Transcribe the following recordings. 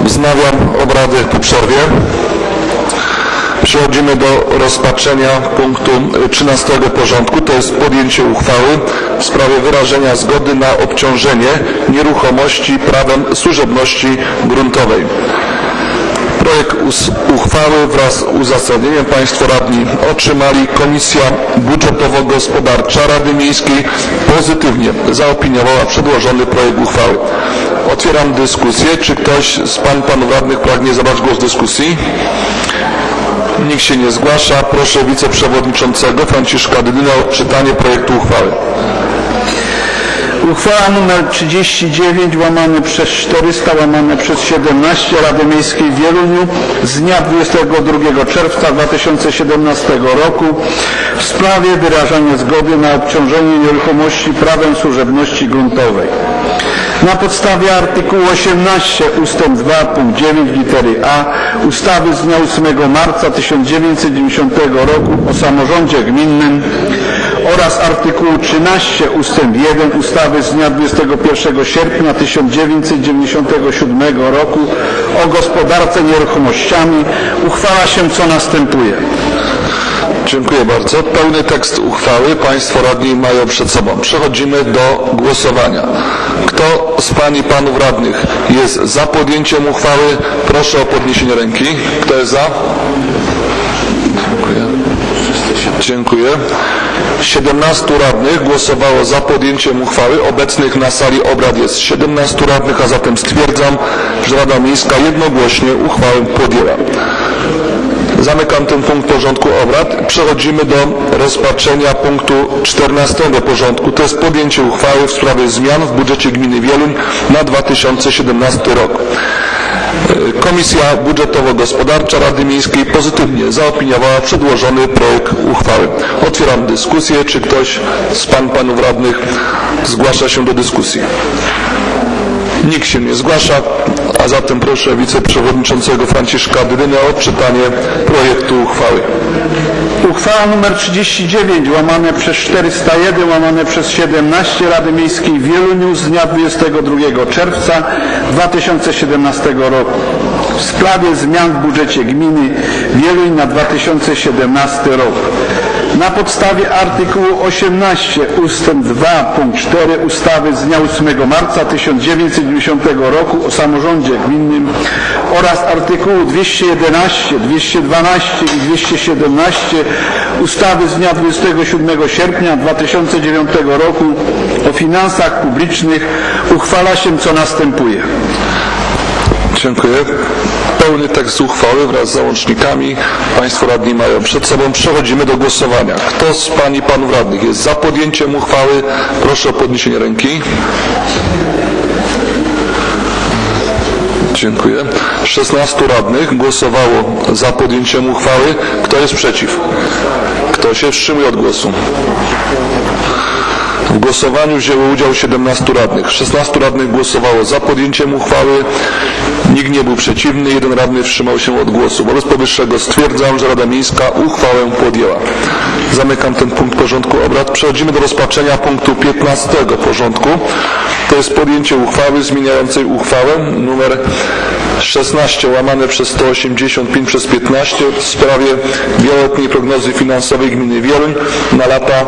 Wznawiam obrady po przerwie. Przechodzimy do rozpatrzenia punktu 13 porządku, to jest podjęcie uchwały w sprawie wyrażenia zgody na obciążenie nieruchomości prawem służebności gruntowej. Projekt uchwały wraz z uzasadnieniem Państwo radni otrzymali. Komisja Budżetowo-Gospodarcza Rady Miejskiej pozytywnie zaopiniowała przedłożony projekt uchwały. Otwieram dyskusję. Czy ktoś z panów radnych pragnie zabrać głos w dyskusji? Nikt się nie zgłasza. Proszę wiceprzewodniczącego Franciszka Dydynę o odczytanie projektu uchwały. Uchwała nr 39 łamane przez 400 łamane przez 17 Rady Miejskiej w Wieluniu z dnia 22 czerwca 2017 roku w sprawie wyrażania zgody na obciążenie nieruchomości prawem służebności gruntowej. Na podstawie artykułu 18 ust. 2 punkt 9 litery A ustawy z dnia 8 marca 1990 roku o samorządzie gminnym oraz artykułu 13 ust. 1 ustawy z dnia 21 sierpnia 1997 roku o gospodarce nieruchomościami uchwala się co następuje. Dziękuję bardzo. Pełny tekst uchwały Państwo radni mają przed sobą. Przechodzimy do głosowania. Kto z Pań i Panów radnych jest za podjęciem uchwały? Proszę o podniesienie ręki. Kto jest za? Dziękuję. Dziękuję. 17 radnych głosowało za podjęciem uchwały. Obecnych na sali obrad jest 17 radnych, a zatem stwierdzam, że Rada Miejska jednogłośnie uchwałę podjęła. Zamykam ten punkt porządku obrad. Przechodzimy do rozpatrzenia punktu 14 porządku. To jest podjęcie uchwały w sprawie zmian w budżecie gminy Wieluń na 2017 rok. Komisja Budżetowo-Gospodarcza Rady Miejskiej pozytywnie zaopiniowała przedłożony projekt uchwały. Otwieram dyskusję. Czy ktoś z panów radnych zgłasza się do dyskusji? Nikt się nie zgłasza, a zatem proszę wiceprzewodniczącego Franciszka Dydynę o odczytanie projektu uchwały. Uchwała nr 39 łamane przez 401 łamane przez 17 Rady Miejskiej w Wieluniu z dnia 22 czerwca 2017 roku w sprawie zmian w budżecie gminy Wieluń na 2017 rok. Na podstawie artykułu 18 ust. 2 punkt 4 ustawy z dnia 8 marca 1990 roku o samorządzie gminnym oraz artykułu 211, 212 i 217 ustawy z dnia 27 sierpnia 2009 roku o finansach publicznych uchwala się co następuje. Dziękuję. Pełny tekst uchwały wraz z załącznikami Państwo radni mają przed sobą. Przechodzimy do głosowania. Kto z Pań i Panów radnych jest za podjęciem uchwały? Proszę o podniesienie ręki. Dziękuję. 16 radnych głosowało za podjęciem uchwały. Kto jest przeciw? Kto się wstrzymuje od głosu? W głosowaniu wzięło udział 17 radnych. 16 radnych głosowało za podjęciem uchwały. Nikt nie był przeciwny. 1 radny wstrzymał się od głosu. Wobec powyższego stwierdzam, że Rada Miejska uchwałę podjęła. Zamykam ten punkt porządku obrad. Przechodzimy do rozpatrzenia punktu 15 porządku. To jest podjęcie uchwały zmieniającej uchwałę nr 16 łamane przez 185 przez 15 w sprawie wieloletniej prognozy finansowej gminy Wieluń na lata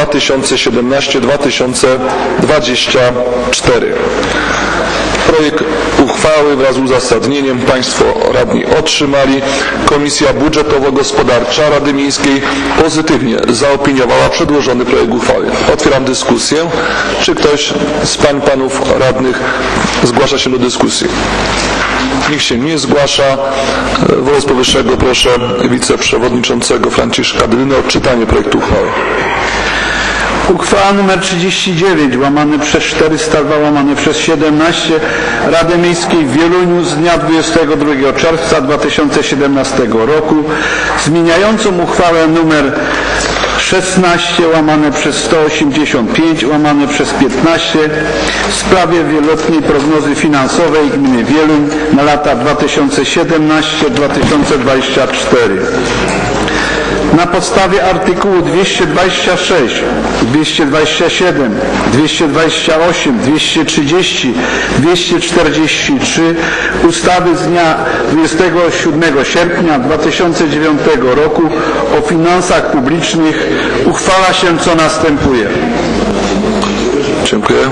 2017-2024. Projekt uchwały wraz z uzasadnieniem Państwo radni otrzymali. Komisja Budżetowo-Gospodarcza Rady Miejskiej pozytywnie zaopiniowała przedłożony projekt uchwały. Otwieram dyskusję. Czy ktoś z panów radnych zgłasza się do dyskusji? Nikt się nie zgłasza. Wobec powyższego proszę wiceprzewodniczącego Franciszka Dydynę o odczytanie projektu uchwały. Uchwała nr 39 łamane przez 402 łamane przez 17 Rady Miejskiej w Wieluniu z dnia 22 czerwca 2017 roku zmieniającą uchwałę nr 16 łamane przez 185 łamane przez 15 w sprawie wieloletniej prognozy finansowej gminy Wieluń na lata 2017-2024. Na podstawie artykułu 226, 227, 228, 230, 243 ustawy z dnia 27 sierpnia 2009 roku o finansach publicznych uchwala się, co następuje. Dziękuję.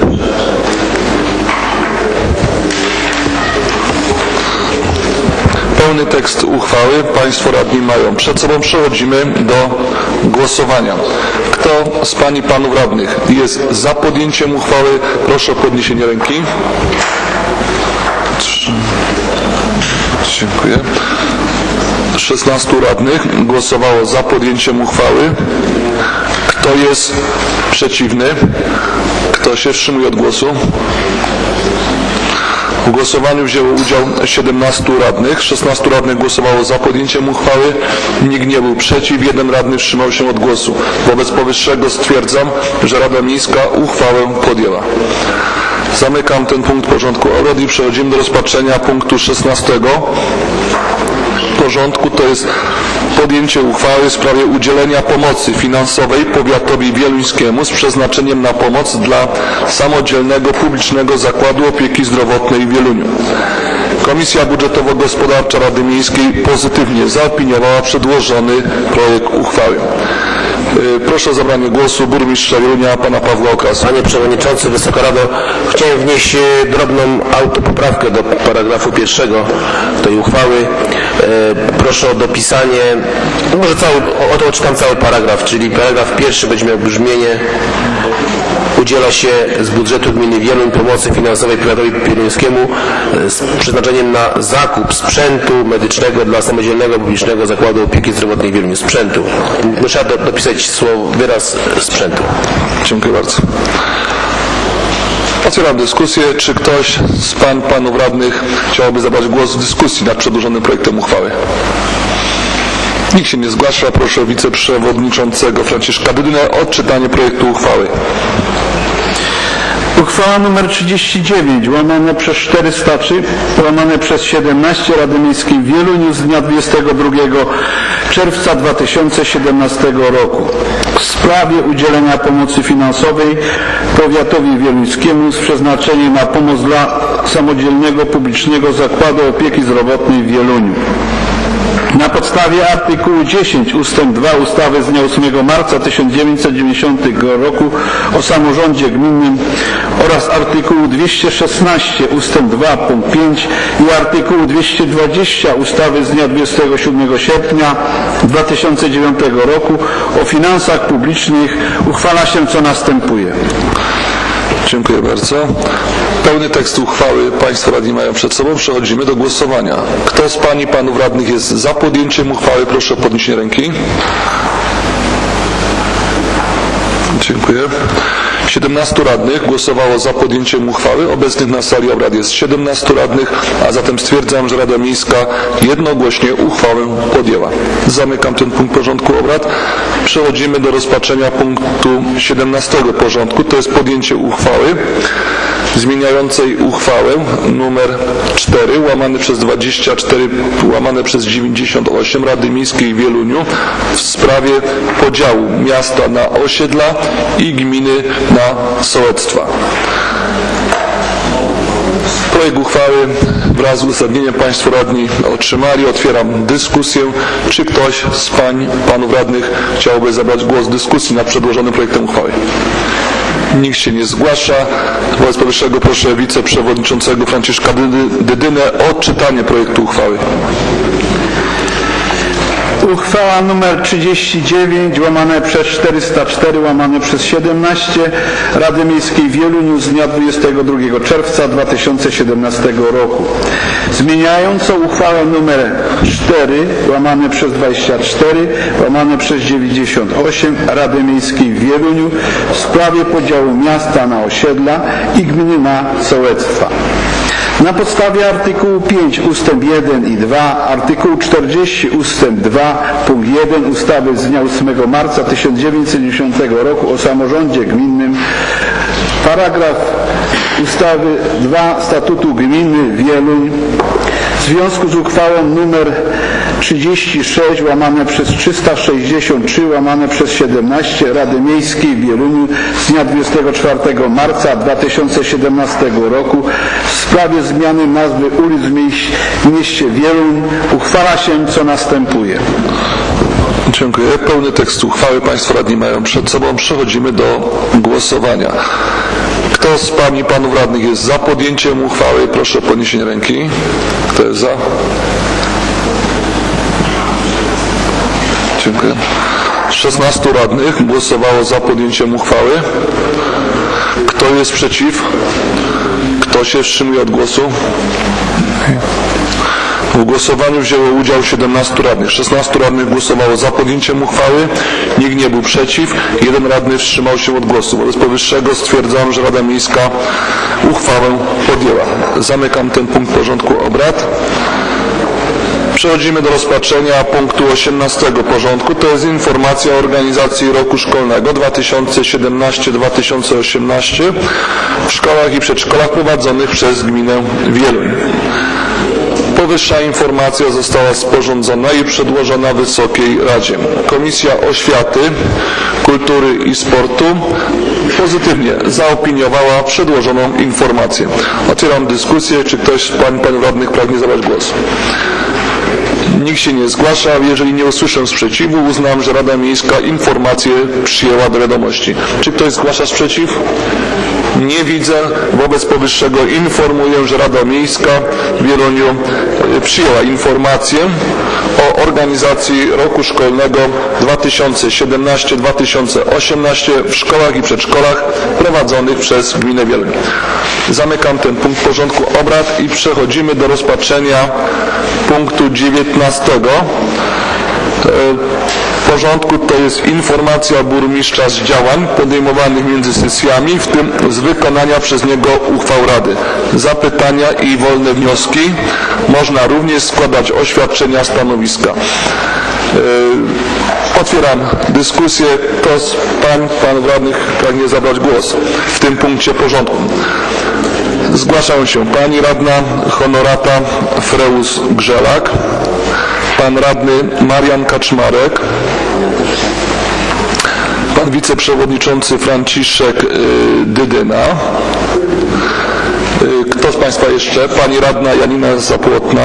Pełny tekst uchwały Państwo radni mają przed sobą. Przechodzimy do głosowania. Kto z Pań i Panów radnych jest za podjęciem uchwały? Proszę o podniesienie ręki. 3. Dziękuję. 16 radnych głosowało za podjęciem uchwały. Kto jest przeciwny? Kto się wstrzymuje od głosu? W głosowaniu wzięło udział 17 radnych. 16 radnych głosowało za podjęciem uchwały. Nikt nie był przeciw. 1 radny wstrzymał się od głosu. Wobec powyższego stwierdzam, że Rada Miejska uchwałę podjęła. Zamykam ten punkt porządku obrad i przechodzimy do rozpatrzenia punktu 16 porządku. To jest podjęcie uchwały w sprawie udzielenia pomocy finansowej powiatowi wieluńskiemu z przeznaczeniem na pomoc dla samodzielnego publicznego zakładu opieki zdrowotnej w Wieluniu. Komisja Budżetowo-Gospodarcza Rady Miejskiej pozytywnie zaopiniowała przedłożony projekt uchwały. Proszę o zabranie głosu burmistrza Wielunia, pana Pawła Okasa. Panie Przewodniczący, Wysoka Rado, chciałem wnieść drobną autopoprawkę do paragrafu 1 tej uchwały. Proszę o dopisanie, może odczytam cały paragraf, czyli paragraf 1 będzie miał brzmienie: udziela się z budżetu gminy Wieluń pomocy finansowej powiatowi wieluńskiemu z przeznaczeniem na zakup sprzętu medycznego dla samodzielnego publicznego zakładu opieki zdrowotnej w Wieluniu. Sprzętu. Muszę dopisać wyraz sprzętu. Dziękuję bardzo. Otwieram dyskusję. Czy ktoś z pań, panów radnych chciałby zabrać głos w dyskusji nad przedłożonym projektem uchwały? Nikt się nie zgłasza. Proszę wiceprzewodniczącego Franciszka Dydynę o odczytanie projektu uchwały. Uchwała nr 39 łamane przez 403 łamane przez 17 Rady Miejskiej w Wieluniu z dnia 22 czerwca 2017 roku w sprawie udzielenia pomocy finansowej powiatowi wieluńskiemu z przeznaczeniem na pomoc dla samodzielnego publicznego zakładu opieki zdrowotnej w Wieluniu. Na podstawie artykułu 10 ustęp 2 ustawy z dnia 8 marca 1990 roku o samorządzie gminnym oraz artykułu 216 ustęp 2 punkt 5 i artykułu 220 ustawy z dnia 27 sierpnia 2009 roku o finansach publicznych uchwala się, co następuje. Dziękuję bardzo. Pełny tekst uchwały Państwo radni mają przed sobą. Przechodzimy do głosowania. Kto z Pań i Panów radnych jest za podjęciem uchwały? Proszę o podniesienie ręki. Dziękuję. 17 radnych głosowało za podjęciem uchwały. Obecnych na sali obrad jest 17 radnych, a zatem stwierdzam, że Rada Miejska jednogłośnie uchwałę podjęła. Zamykam ten punkt porządku obrad. Przechodzimy do rozpatrzenia punktu 17 porządku. To jest podjęcie uchwały zmieniającej uchwałę numer 4 łamane przez 24 łamane przez 98 Rady Miejskiej w Wieluniu w sprawie podziału miasta na osiedla i gminy na sołectwa. Projekt uchwały wraz z uzasadnieniem Państwo radni otrzymali. Otwieram dyskusję. Czy ktoś z pań, panów radnych chciałby zabrać głos w dyskusji nad przedłożonym projektem uchwały? Nikt się nie zgłasza. Wobec powyższego proszę wiceprzewodniczącego Franciszka Dydynę o odczytanie projektu uchwały. Uchwała nr 39 łamane przez 404 łamane przez 17 Rady Miejskiej w Wieluniu z dnia 22 czerwca 2017 roku zmieniającą uchwałę nr 4 łamane przez 24 łamane przez 98 Rady Miejskiej w Wieluniu w sprawie podziału miasta na osiedla i gminy na sołectwa. Na podstawie artykułu 5 ustęp 1 i 2, artykułu 40 ustęp 2 punkt 1 ustawy z dnia 8 marca 1990 roku o samorządzie gminnym, paragraf ustawy 2 Statutu Gminy Wieluń w związku z uchwałą nr 36 łamane przez 363 łamane przez 17 Rady Miejskiej w Wieluniu z dnia 24 marca 2017 roku w sprawie zmiany nazwy ulic w mieście Wieluń uchwala się, co następuje. Dziękuję. Pełny tekst uchwały Państwo radni mają przed sobą. Przechodzimy do głosowania. Kto z Pań i Panów Radnych jest za podjęciem uchwały? Proszę o podniesienie ręki. Kto jest za? Dziękuję. 16 radnych głosowało za podjęciem uchwały. Kto jest przeciw? Kto się wstrzymuje od głosu? W głosowaniu wzięło udział 17 radnych. 16 radnych głosowało za podjęciem uchwały. Nikt nie był przeciw. 1 radny wstrzymał się od głosu. Wobec powyższego stwierdzam, że Rada Miejska uchwałę podjęła. Zamykam ten punkt porządku obrad. Przechodzimy do rozpatrzenia punktu 18 porządku. To jest informacja o organizacji roku szkolnego 2017-2018 w szkołach i przedszkolach prowadzonych przez gminę Wieluń. Powyższa informacja została sporządzona i przedłożona Wysokiej Radzie. Komisja Oświaty, Kultury i Sportu pozytywnie zaopiniowała przedłożoną informację. Otwieram dyskusję. Czy ktoś z Pań i Panów Radnych pragnie zabrać głos? Nikt się nie zgłasza. Jeżeli nie usłyszę sprzeciwu, uznam, że Rada Miejska informację przyjęła do wiadomości. Czy ktoś zgłasza sprzeciw? Nie widzę. Wobec powyższego informuję, że Rada Miejska w Wieluniu przyjęła informację o organizacji roku szkolnego 2017-2018 w szkołach i przedszkolach prowadzonych przez gminę Wieluń. Zamykam ten punkt porządku obrad i przechodzimy do rozpatrzenia punktu 19 porządku. To jest informacja burmistrza z działań podejmowanych między sesjami, w tym z wykonania przez niego uchwał Rady. Zapytania i wolne wnioski. Można również składać oświadczenia, stanowiska. Otwieram dyskusję. Kto z Pań, Panów Radnych pragnie zabrać głos w tym punkcie porządku? Zgłaszają się Pani Radna Honorata Freus-Grzelak, Pan Radny Marian Kaczmarek, Pan Wiceprzewodniczący Franciszek Dydyna. Kto z Państwa jeszcze? Pani Radna Janina Zapłotna,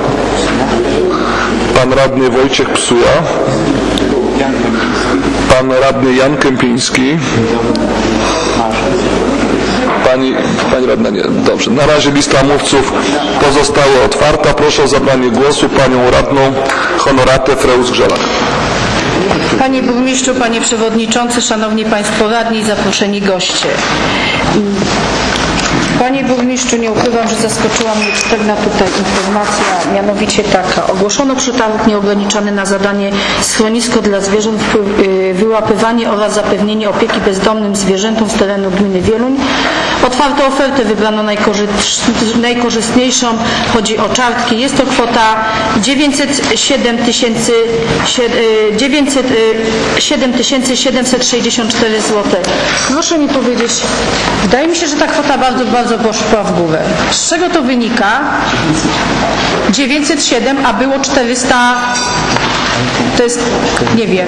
Pan Radny Wojciech Psuja, Pan Radny Jan Kępiński. Pani Radna nie. Dobrze. Na razie lista mówców pozostała otwarta. Proszę o zabranie głosu Panią Radną Honoratę Freus-Grzelak. Panie Burmistrzu, Panie Przewodniczący, Szanowni Państwo Radni i zaproszeni goście. Panie Burmistrzu, nie ukrywam, że zaskoczyła mnie pewna tutaj informacja, mianowicie taka. Ogłoszono przetarg nieograniczony na zadanie schronisko dla zwierząt, wyłapywanie oraz zapewnienie opieki bezdomnym zwierzętom z terenu gminy Wieluń. Otwarto ofertę, wybrano najkorzystniejszą, chodzi o czartki. Jest to kwota 7764 zł. Proszę mi powiedzieć, wydaje mi się, że ta kwota bardzo poszła w górę. Z czego to wynika? 907, a było 400, to jest, nie wiem.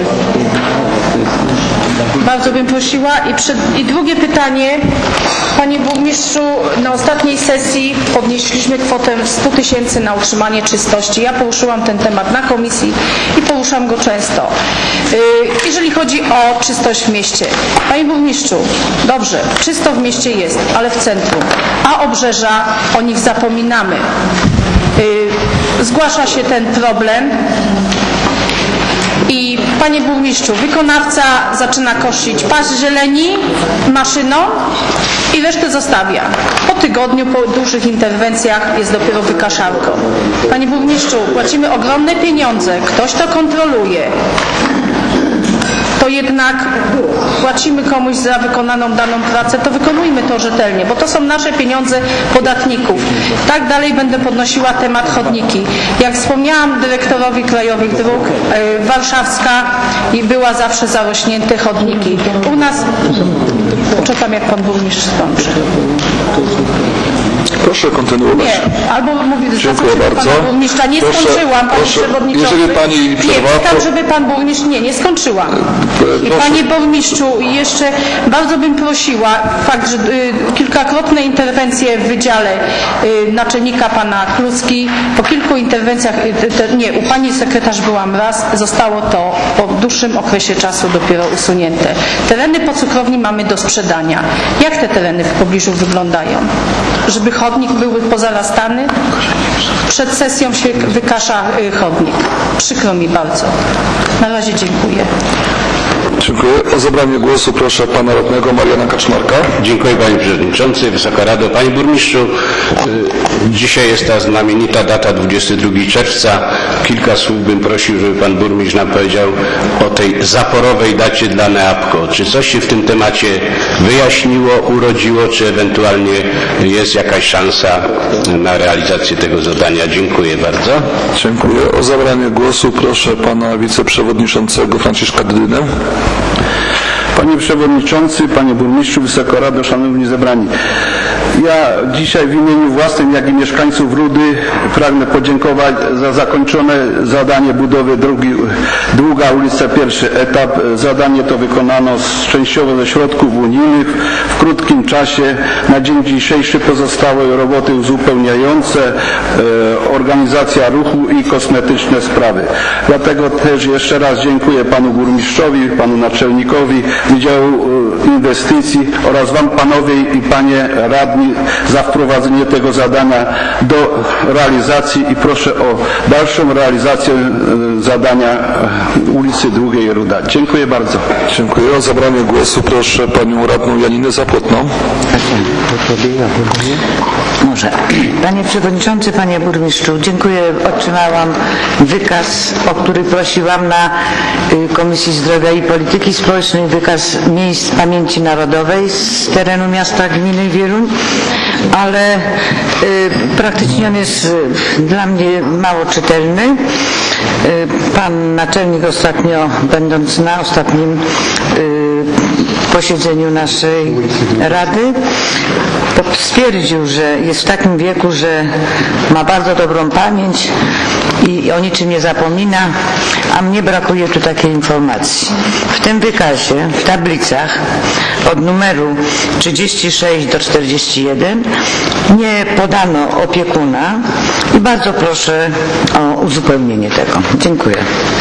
Bardzo bym prosiła. I drugie pytanie. Panie Burmistrzu, na ostatniej sesji podnieśliśmy kwotę 100 000 na utrzymanie czystości. Ja poruszyłam ten temat na komisji i poruszam go często. Jeżeli chodzi o czystość w mieście. Panie Burmistrzu, dobrze, czysto w mieście jest, ale w centrum. A obrzeża, o nich zapominamy. Zgłasza się ten problem. I Panie Burmistrzu, wykonawca zaczyna kosić pas zieleni maszyną i resztę zostawia. Po tygodniu, po dłuższych interwencjach jest dopiero wykaszalką. Panie Burmistrzu, płacimy ogromne pieniądze, ktoś to kontroluje. To jednak płacimy komuś za wykonaną daną pracę, to wykonujmy to rzetelnie, bo to są nasze pieniądze podatników. Tak dalej będę podnosiła temat chodniki. Jak wspomniałam dyrektorowi Krajowych Dróg, Warszawska była zawsze zarośnięte chodniki. U nas, czekam jak Pan Burmistrz skończy. Proszę kontynuować. Nie, albo mówię, Dziękuję bardzo. Pana burmistrza. Nie Proszę, skończyłam, panie proszę, przewodniczący. jeżeli pani przerwa, nie, pytam, to- żeby pan burmistrz... Nie skończyłam. I proszę. panie burmistrzu, jeszcze bardzo bym prosiła, fakt, że kilkakrotne interwencje w wydziale naczelnika pana Kluski, po kilku interwencjach, u pani sekretarz byłam raz, zostało to po dłuższym okresie czasu dopiero usunięte. Tereny po cukrowni mamy do sprzedania. Jak te tereny w pobliżu wyglądają? Żeby chodnik był pozarastany? Przed sesją się wykasza chodnik. Przykro mi bardzo. Na razie dziękuję. Dziękuję. O zabranie głosu proszę pana radnego Mariana Kaczmarka. Dziękuję panie przewodniczący, Wysoka Rado. Panie burmistrzu, dzisiaj jest ta znamienita data 22 czerwca. Kilka słów bym prosił, żeby pan burmistrz nam powiedział o tej zaporowej dacie dla NEAPCO. Czy coś się w tym temacie wyjaśniło, urodziło, czy ewentualnie jest jakaś szansa na realizację tego zadania? Dziękuję bardzo. Dziękuję. O zabranie głosu proszę pana wiceprzewodniczącego Franciszka Dydynę. Panie Przewodniczący, Panie Burmistrzu, Wysoka Rado, Szanowni Zebrani. Ja dzisiaj w imieniu własnym, jak i mieszkańców Rudy pragnę podziękować za zakończone zadanie budowy drogi Długa ulica, pierwszy etap. Zadanie to wykonano częściowo ze środków unijnych w krótkim czasie. Na dzień dzisiejszy pozostały roboty uzupełniające, organizacja ruchu i kosmetyczne sprawy. Dlatego też jeszcze raz dziękuję panu burmistrzowi, panu naczelnikowi Wydziału Inwestycji oraz wam panowie i panie radni za wprowadzenie tego zadania do realizacji i proszę o dalszą realizację zadania ulicy Długiej Ruda. Dziękuję bardzo. Dziękuję. O zabranie głosu proszę panią radną Janinę Zapłotną. Może. Panie Przewodniczący, Panie Burmistrzu, dziękuję. Otrzymałam wykaz, o który prosiłam na Komisji Zdrowia i Polityki Społecznej, wykaz miejsc pamięci narodowej z terenu miasta gminy Wieluń, ale praktycznie on jest dla mnie mało czytelny. Pan naczelnik ostatnio, będąc na ostatnim posiedzeniu naszej Rady, stwierdził, że jest w takim wieku, że ma bardzo dobrą pamięć i o niczym nie zapomina, a mnie brakuje tu takiej informacji. W tym wykazie, w tablicach od numeru 36 do 41 nie podano opiekuna i bardzo proszę o uzupełnienie tego. Dziękuję.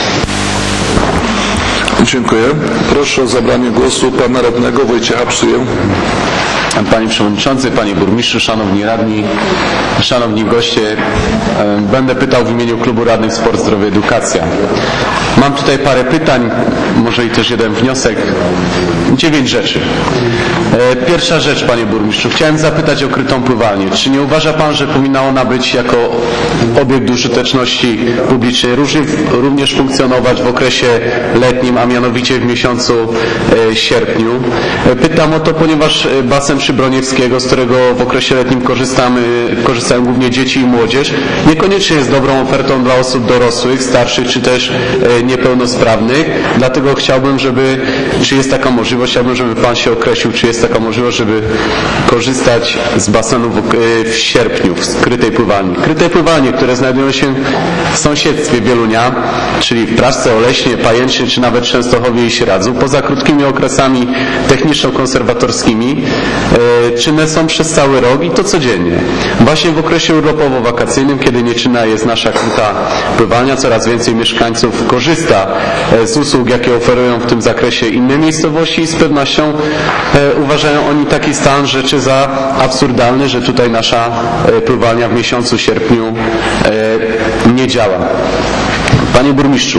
Dziękuję. Proszę o zabranie głosu pana radnego Wojciecha Psuję. Panie Przewodniczący, Panie Burmistrzu, Szanowni Radni, Szanowni Goście, będę pytał w imieniu Klubu Radnych Sport, Zdrowie, Edukacja. Mam tutaj parę pytań, może i też jeden wniosek. 9 rzeczy. Pierwsza rzecz, Panie Burmistrzu, chciałem zapytać o krytą pływalnię. Czy nie uważa Pan, że powinna ona być jako obiekt użyteczności publicznej również funkcjonować w okresie letnim, a mianowicie w miesiącu sierpniu? Pytam o to, ponieważ basen Przybroniewskiego, z którego w okresie letnim korzystają głównie dzieci i młodzież, niekoniecznie jest dobrą ofertą dla osób dorosłych, starszych czy też niepełnosprawnych. Dlatego chciałbym, czy jest taka możliwość, chciałbym, żeby Pan się określił, czy jest taka możliwość, żeby korzystać z basenu w sierpniu, w skrytej pływalni. Kryte pływalnie, które znajdują się w sąsiedztwie Wielunia, czyli w Praszce, Oleśnie, Pajęcznie, czy nawet Częstochowie i Sieradzu, poza krótkimi okresami techniczno-konserwatorskimi, czynne są przez cały rok i to codziennie. Właśnie w okresie urlopowo-wakacyjnym, kiedy nieczynna jest nasza kryta pływalnia, coraz więcej mieszkańców korzysta z usług, jakie oferują w tym zakresie inne miejscowości i z pewnością uważają oni taki stan rzeczy za absurdalny, że tutaj nasza pływalnia w miesiącu sierpniu nie działa. Panie Burmistrzu,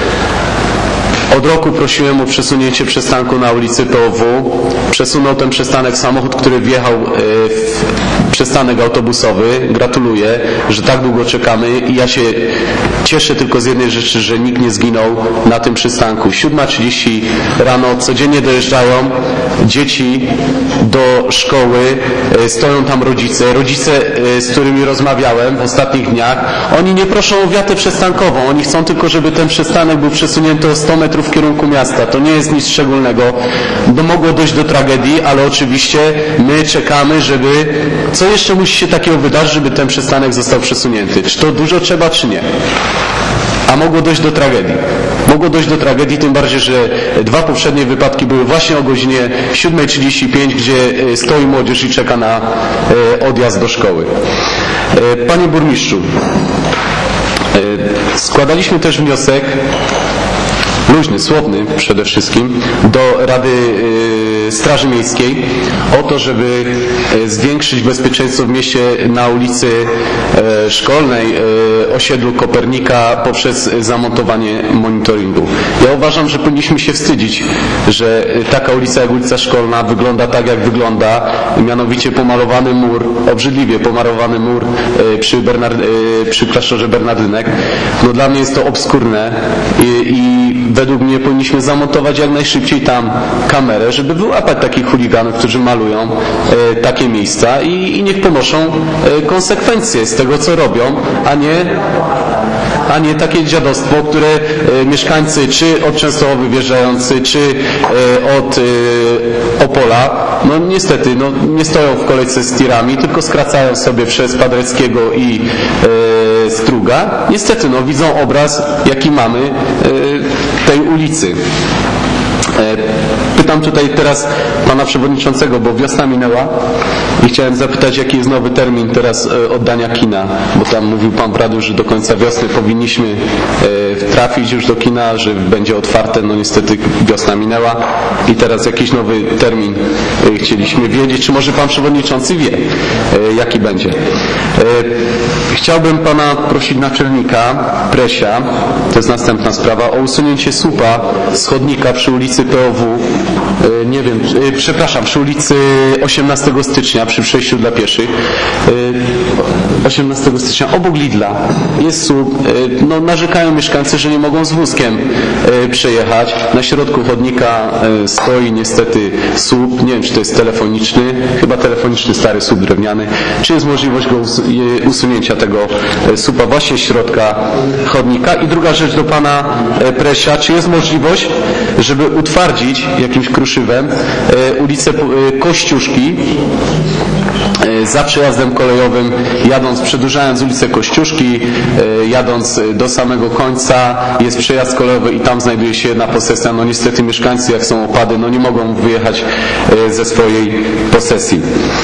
od roku prosiłem o przesunięcie przystanku na ulicy POW. Przesunął ten przystanek samochód, który wjechał w przystanek autobusowy. Gratuluję, że tak długo czekamy i ja się cieszę tylko z jednej rzeczy, że nikt nie zginął na tym przystanku. 7:30 rano codziennie dojeżdżają dzieci do szkoły, stoją tam rodzice, z którymi rozmawiałem w ostatnich dniach. Oni nie proszą o wiatę przystankową, oni chcą tylko, żeby ten przystanek był przesunięty o 100 metrów metrów w kierunku miasta. To nie jest nic szczególnego. Mogło dojść do tragedii, ale oczywiście my czekamy, żeby... Co jeszcze musi się takiego wydarzyć, żeby ten przystanek został przesunięty? Czy to dużo trzeba, czy nie? A mogło dojść do tragedii. Mogło dojść do tragedii, tym bardziej, że 2 poprzednie wypadki były właśnie o godzinie 7:35, gdzie stoi młodzież i czeka na odjazd do szkoły. Panie burmistrzu, składaliśmy też wniosek, luźny, słowny przede wszystkim, do Rady Straży Miejskiej o to, żeby zwiększyć bezpieczeństwo w mieście na ulicy Szkolnej, osiedlu Kopernika poprzez zamontowanie monitoringu. Ja uważam, że powinniśmy się wstydzić, że taka ulica jak ulica Szkolna wygląda tak, jak wygląda, mianowicie pomalowany mur, obrzydliwie pomalowany mur przy klasztorze Bernardynek. No dla mnie jest to obskurne i według mnie powinniśmy zamontować jak najszybciej tam kamerę, żeby wyłapać takich chuliganów, którzy malują takie miejsca i niech ponoszą konsekwencje z tego, co robią, a nie takie dziadostwo, które mieszkańcy czy od Częstochowy wjeżdżający, czy od Opola, no niestety nie stoją w kolejce z tirami, tylko skracają sobie przez Padreckiego i Struga. Niestety widzą obraz, jaki mamy tej ulicy. Pytam tutaj teraz pana przewodniczącego, bo wiosna minęła i chciałem zapytać, jaki jest nowy termin teraz oddania kina, bo tam mówił pan w radiu, że do końca wiosny powinniśmy trafić już do kina, że będzie otwarte, no niestety wiosna minęła i teraz jakiś nowy termin chcieliśmy wiedzieć, czy może pan przewodniczący wie, jaki będzie. Chciałbym pana prosić naczelnika Presia, to jest następna sprawa, o usunięcie słupa z chodnika przy ulicy POW, przy ulicy 18 stycznia, przy przejściu dla pieszych, 18 stycznia, obok Lidla jest słup, narzekają mieszkańcy, że nie mogą z wózkiem przejechać. Na środku chodnika stoi niestety słup, nie wiem, czy to jest telefoniczny, chyba telefoniczny stary słup drewniany. Czy jest możliwość usunięcia tego słupa właśnie z środka chodnika? I druga rzecz do pana Presia, czy jest możliwość, żeby utwardzić jakimś kruszywem ulicę Kościuszki za przejazdem kolejowym, przedłużając ulicę Kościuszki, jadąc do samego końca, jest przejazd kolejowy i tam znajduje się jedna posesja. No niestety mieszkańcy, jak są opady, nie mogą wyjechać ze swojej posesji.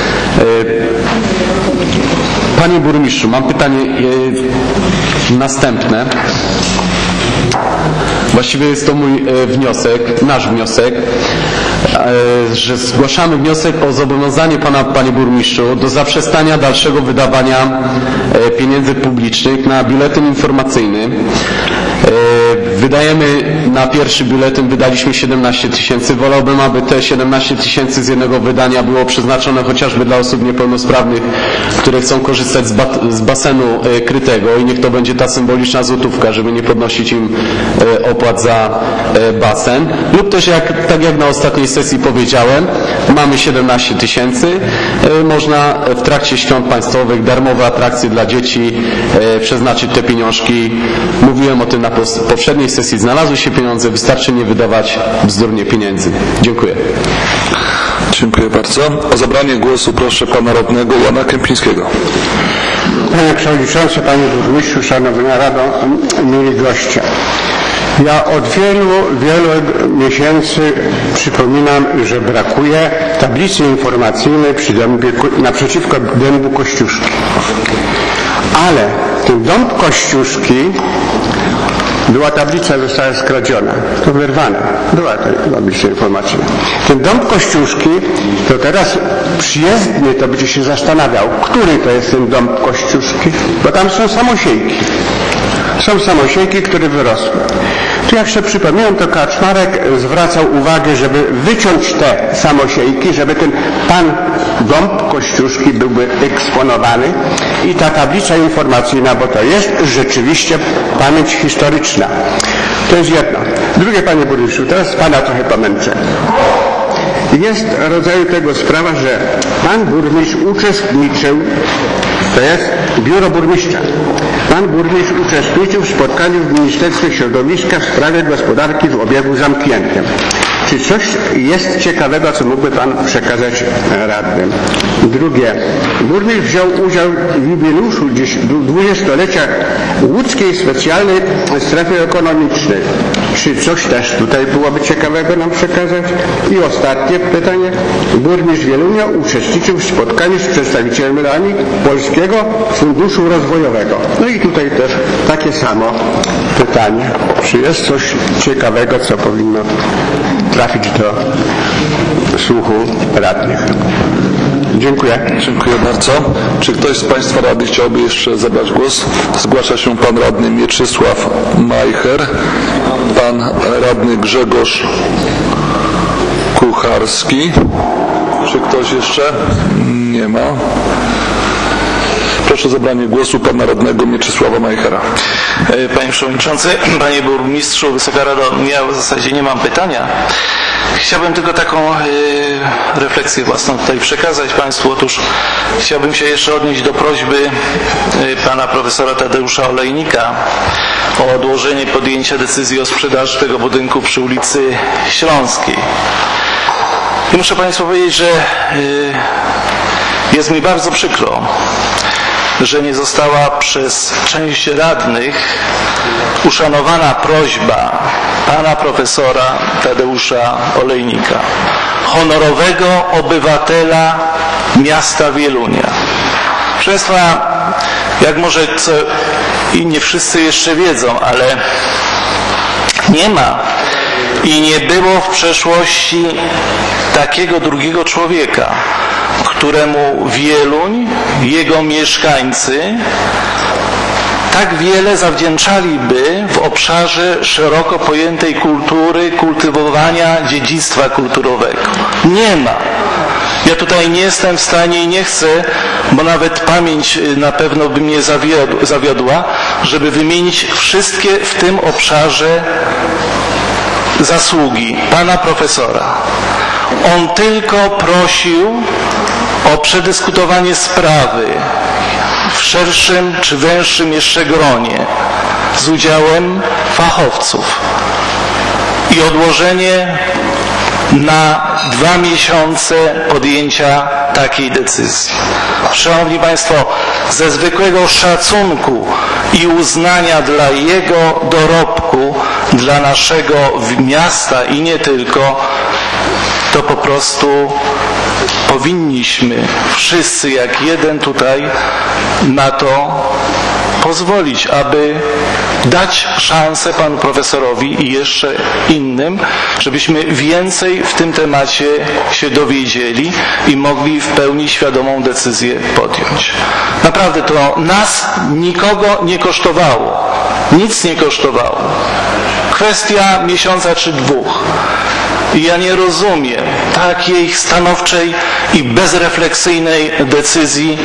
Panie burmistrzu, mam pytanie następne. Właściwie jest to mój wniosek, nasz wniosek, że zgłaszamy wniosek o zobowiązanie pana, panie burmistrzu, do zaprzestania dalszego wydawania pieniędzy publicznych na biuletyn informacyjny. Wydajemy na pierwszy biuletyn, wydaliśmy 17 000. Wolałbym, aby te 17 000 z jednego wydania było przeznaczone chociażby dla osób niepełnosprawnych, które chcą korzystać z basenu krytego i niech to będzie ta symboliczna złotówka, żeby nie podnosić im opłat za basen. Lub też, tak jak na ostatniej sesji powiedziałem, mamy 17 000. Można w trakcie świąt państwowych darmowe atrakcje dla dzieci przeznaczyć te pieniążki. Mówiłem o tym na poprzedniej sesji, znalazły się pieniądze, wystarczy nie wydawać bzdurnie pieniędzy. Dziękuję. Dziękuję bardzo. O zabranie głosu proszę pana radnego Jana Kępińskiego. Panie Przewodniczący, Panie Burmistrzu, Szanowna Rado, mili goście. Ja od wielu miesięcy przypominam, że brakuje tablicy informacyjnej naprzeciwko dębu Kościuszki. Ale ten dąb Kościuszki, była tablica, została skradziona, to wyrwane, była tablica informacyjna. Ten dąb Kościuszki, to teraz przyjezdny to będzie się zastanawiał, który to jest ten dąb Kościuszki, bo tam są samosiejki. Są samosiejki, które wyrosły. Tu jak się przypominam, to Kaczmarek zwracał uwagę, żeby wyciąć te samosiejki, żeby ten pan dąb Kościuszki byłby eksponowany i ta tablica informacyjna, bo to jest rzeczywiście pamięć historyczna. To jest jedno. Drugie, panie burmistrzu, teraz pana trochę pomęczę. Jest rodzaju tego sprawa, że pan burmistrz uczestniczył To jest Biuro Burmistrza. Pan burmistrz uczestniczył w spotkaniu w Ministerstwie Środowiska w sprawie gospodarki w obiegu zamkniętym. Czy coś jest ciekawego, co mógłby Pan przekazać radnym? Drugie. Burmistrz wziął udział w jubileuszu 20-lecia łódzkiej specjalnej strefy ekonomicznej. Czy coś też tutaj byłoby ciekawego nam przekazać? I ostatnie pytanie. Burmistrz Wielunia uczestniczył w spotkaniu z przedstawicielami Polskiego Funduszu Rozwojowego. No i tutaj też takie samo pytanie. Czy jest coś ciekawego, co powinno trafić do słuchu radnych? Dziękuję. Dziękuję bardzo. Czy ktoś z Państwa radnych chciałby jeszcze zabrać głos? Zgłasza się Pan Radny Mieczysław Majcher, Pan Radny Grzegorz Kucharski. Czy ktoś jeszcze? Nie ma. Proszę o zabranie głosu Pana Radnego Mieczysława Majchera. Panie Przewodniczący, Panie Burmistrzu, Wysoka Rado, ja w zasadzie nie mam pytania. Chciałbym tylko taką refleksję własną tutaj przekazać Państwu. Otóż chciałbym się jeszcze odnieść do prośby Pana Profesora Tadeusza Olejnika o odłożenie podjęcia decyzji o sprzedaży tego budynku przy ulicy Śląskiej. I muszę Państwu powiedzieć, że jest mi bardzo przykro, że nie została przez część radnych uszanowana prośba Pana Profesora Tadeusza Olejnika, honorowego obywatela miasta Wielunia. Proszę Państwa, jak może co i nie wszyscy jeszcze wiedzą, ale nie ma i nie było w przeszłości takiego drugiego człowieka, któremu Wieluń, jego mieszkańcy tak wiele zawdzięczaliby w obszarze szeroko pojętej kultury, kultywowania dziedzictwa kulturowego. Nie ma. Ja tutaj nie jestem w stanie i nie chcę, bo nawet pamięć na pewno by mnie zawiodła, żeby wymienić wszystkie w tym obszarze zasługi Pana Profesora. On tylko prosił o przedyskutowanie sprawy w szerszym czy węższym jeszcze gronie z udziałem fachowców i odłożenie na 2 miesiące podjęcia takiej decyzji. Szanowni Państwo, ze zwykłego szacunku i uznania dla jego dorobku, dla naszego miasta i nie tylko, to po prostu powinniśmy wszyscy jak jeden tutaj na to pozwolić, aby dać szansę Panu Profesorowi i jeszcze innym, żebyśmy więcej w tym temacie się dowiedzieli i mogli w pełni świadomą decyzję podjąć. Naprawdę to nas nikogo nie kosztowało. Nic nie kosztowało. Kwestia miesiąca czy 2. I ja nie rozumiem takiej stanowczej i bezrefleksyjnej decyzji.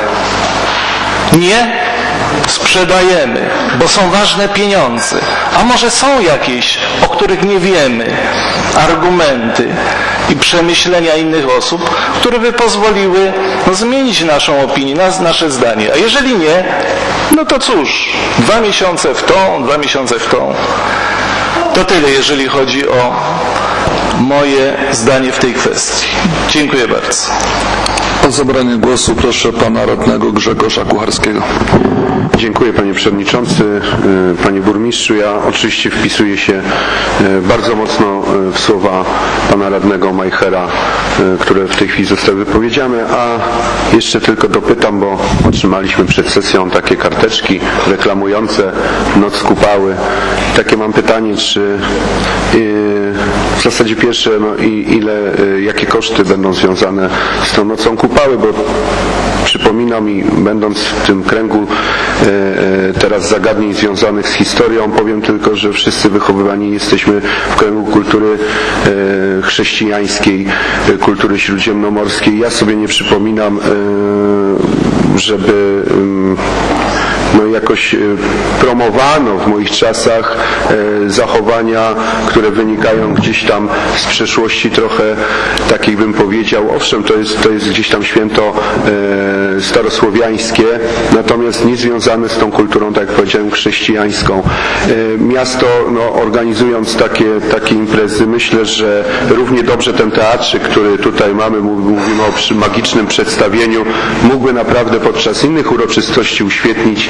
Nie sprzedajemy, bo są ważne pieniądze. A może są jakieś, o których nie wiemy, argumenty i przemyślenia innych osób, które by pozwoliły zmienić naszą opinię, nasze zdanie. A jeżeli nie, no to cóż, 2 miesiące w tą, 2 miesiące w tą. To tyle, jeżeli chodzi o moje zdanie w tej kwestii. Dziękuję bardzo. O zabranie głosu proszę Pana Radnego Grzegorza Kucharskiego. Dziękuję Panie Przewodniczący, Panie Burmistrzu. Ja oczywiście wpisuję się bardzo mocno w słowa Pana Radnego Majchera, które w tej chwili zostały wypowiedziane, a jeszcze tylko dopytam, bo otrzymaliśmy przed sesją takie karteczki reklamujące Noc Kupały. Takie mam pytanie, czy w zasadzie pierwsze, jakie koszty będą związane z tą Nocą Kupały, bo przypominam i będąc w tym kręgu teraz zagadnień związanych z historią, powiem tylko, że wszyscy wychowywani jesteśmy w kręgu kultury chrześcijańskiej, kultury śródziemnomorskiej. Ja sobie nie przypominam, żeby no jakoś promowano w moich czasach zachowania, które wynikają gdzieś tam z przeszłości trochę, takich bym powiedział, owszem, to jest gdzieś tam święto starosłowiańskie, natomiast nie związane z tą kulturą, tak jak powiedziałem, chrześcijańską. Miasto, no, organizując takie imprezy, myślę, że równie dobrze ten teatrzyk, który tutaj mamy, mówimy o magicznym przedstawieniu, mógłby naprawdę podczas innych uroczystości uświetnić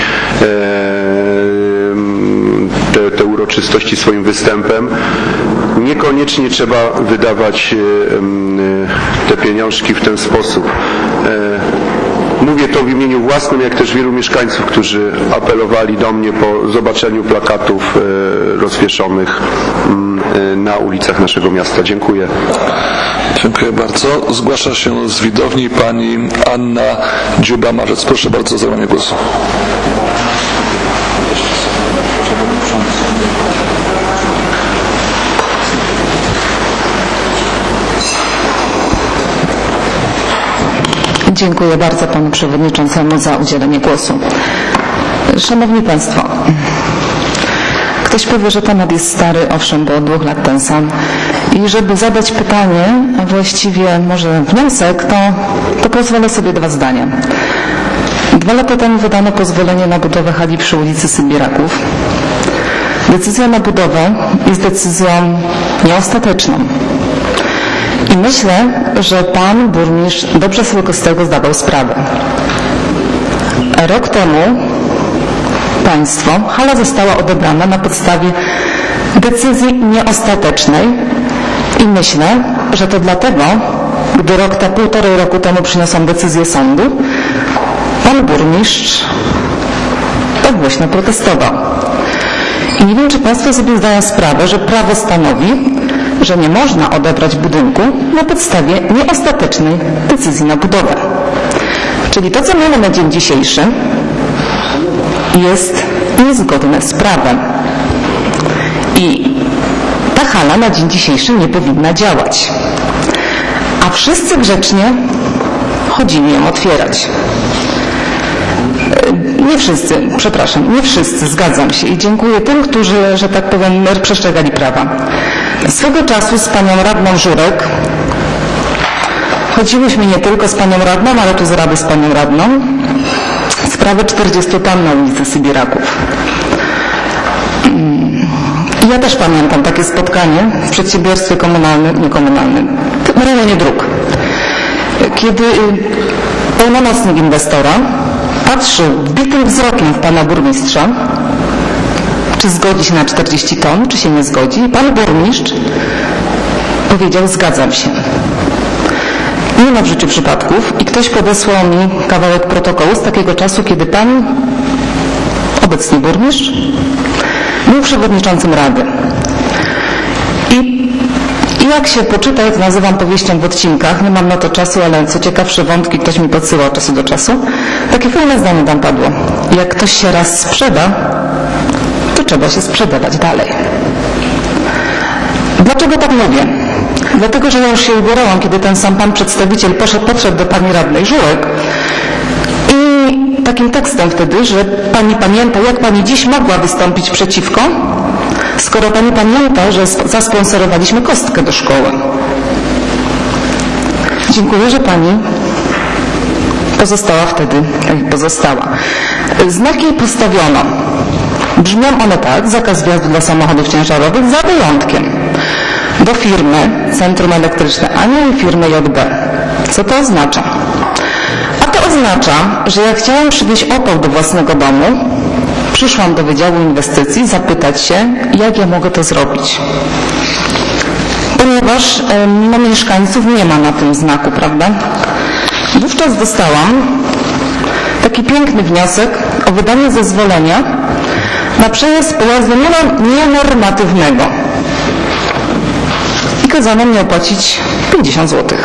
te uroczystości swoim występem. Niekoniecznie trzeba wydawać te pieniążki w ten sposób. Mówię to w imieniu własnym, jak też wielu mieszkańców, którzy apelowali do mnie po zobaczeniu plakatów rozwieszonych na ulicach naszego miasta. Dziękuję. Dziękuję bardzo. Zgłasza się z widowni pani Anna Dziuba-Marzec. Proszę bardzo o zabranie głosu. Dziękuję bardzo panu przewodniczącemu za udzielenie głosu. Szanowni państwo, ktoś powie, że temat jest stary, owszem, bo od 2 lat ten sam. I żeby zadać pytanie, a właściwie może wniosek, to pozwolę sobie 2 zdania. 2 lata temu wydano pozwolenie na budowę hali przy ulicy Sybiraków. Decyzja na budowę jest decyzją nieostateczną. I myślę, że pan burmistrz dobrze sobie z tego zdawał sprawę. Rok temu państwo, hala została odebrana na podstawie decyzji nieostatecznej i myślę, że to dlatego, gdy 1,5 roku temu przyniosłam decyzję sądu, pan burmistrz tak głośno protestował. I nie wiem, czy państwo sobie zdają sprawę, że prawo stanowi, że nie można odebrać budynku na podstawie nieostatecznej decyzji na budowę. Czyli to, co mamy na dzień dzisiejszy, jest niezgodne z prawem. I ta hala na dzień dzisiejszy nie powinna działać. A wszyscy grzecznie chodzili ją otwierać. Nie wszyscy, zgadzam się i dziękuję tym, którzy, że tak powiem, przestrzegali prawa. Swego czasu z panią radną Żurek chodziłyśmy nie tylko z panią radną, ale tu z rady z panią radną, sprawę 40 tam na ulicy Sybiraków. I ja też pamiętam takie spotkanie w przedsiębiorstwie niekomunalnym, w rejonie dróg, kiedy pełnomocnik inwestora patrzył wbitym wzrokiem w pana burmistrza, czy zgodzi się na 40 ton, czy się nie zgodzi. I pan burmistrz powiedział: zgadzam się. Nie ma w życiu przypadków i ktoś podesłał mi kawałek protokołu z takiego czasu, kiedy pan, obecnie burmistrz, był przewodniczącym rady. I jak się poczyta, jak nazywam powieścią w odcinkach, nie mam na to czasu, ale co ciekawsze wątki ktoś mi podsyła od czasu do czasu, takie fajne zdanie tam padło. Jak ktoś się raz sprzeda, to trzeba się sprzedawać dalej. Dlaczego tak mówię? Dlatego, że ja już się ubierałam, kiedy ten sam pan przedstawiciel podszedł do pani radnej Żurek i takim tekstem wtedy, że pani pamięta, jak pani dziś mogła wystąpić przeciwko, skoro pani pamięta, że zasponsorowaliśmy kostkę do szkoły. Dziękuję, że pani pozostała wtedy, pozostała. Znaki postawiono. Brzmią one tak: zakaz wjazdu dla samochodów ciężarowych za wyjątkiem do firmy Centrum Elektryczne Anioł i firmy JB. Co to oznacza? A to oznacza, że jak chciałam przywieźć opał do własnego domu, przyszłam do Wydziału Inwestycji zapytać się, jak ja mogę to zrobić. Ponieważ mieszkańców nie ma na tym znaku, prawda? Wówczas dostałam taki piękny wniosek o wydanie zezwolenia na przejazd pojazdu nienormatywnego. I kazano mi opłacić 50 zł.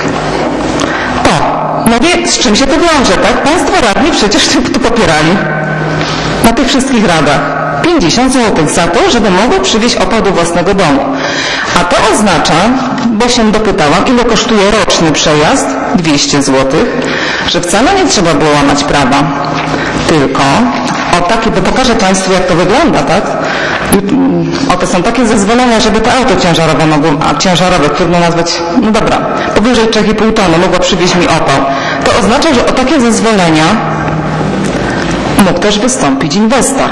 No wie, z czym się to wiąże, tak? Państwo radni przecież to popierali na tych wszystkich radach. 50 zł za to, żeby mogło przywieźć opał do własnego domu. A to oznacza, bo się dopytałam, ile kosztuje roczny przejazd, 200 zł, że wcale nie trzeba było łamać prawa, tylko O takie, bo pokażę Państwu, jak to wygląda, tak? Oto są takie zezwolenia, żeby to auto ciężarowe mogło, ciężarowe, trudno nazwać, no dobra, powyżej 3,5 tony mogło przywieźć mi opał. To oznacza, że o takie zezwolenia mógł też wystąpić inwestor.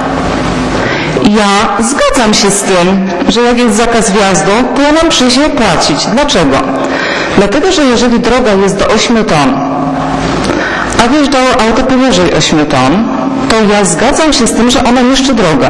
Ja zgadzam się z tym, że jak jest zakaz wjazdu, to ja mam przyjść i opłacić. Dlaczego? Dlatego, że jeżeli droga jest do 8 ton, a wjeżdżało auto powyżej 8 ton, to ja zgadzam się z tym, że ona niszczy drogę.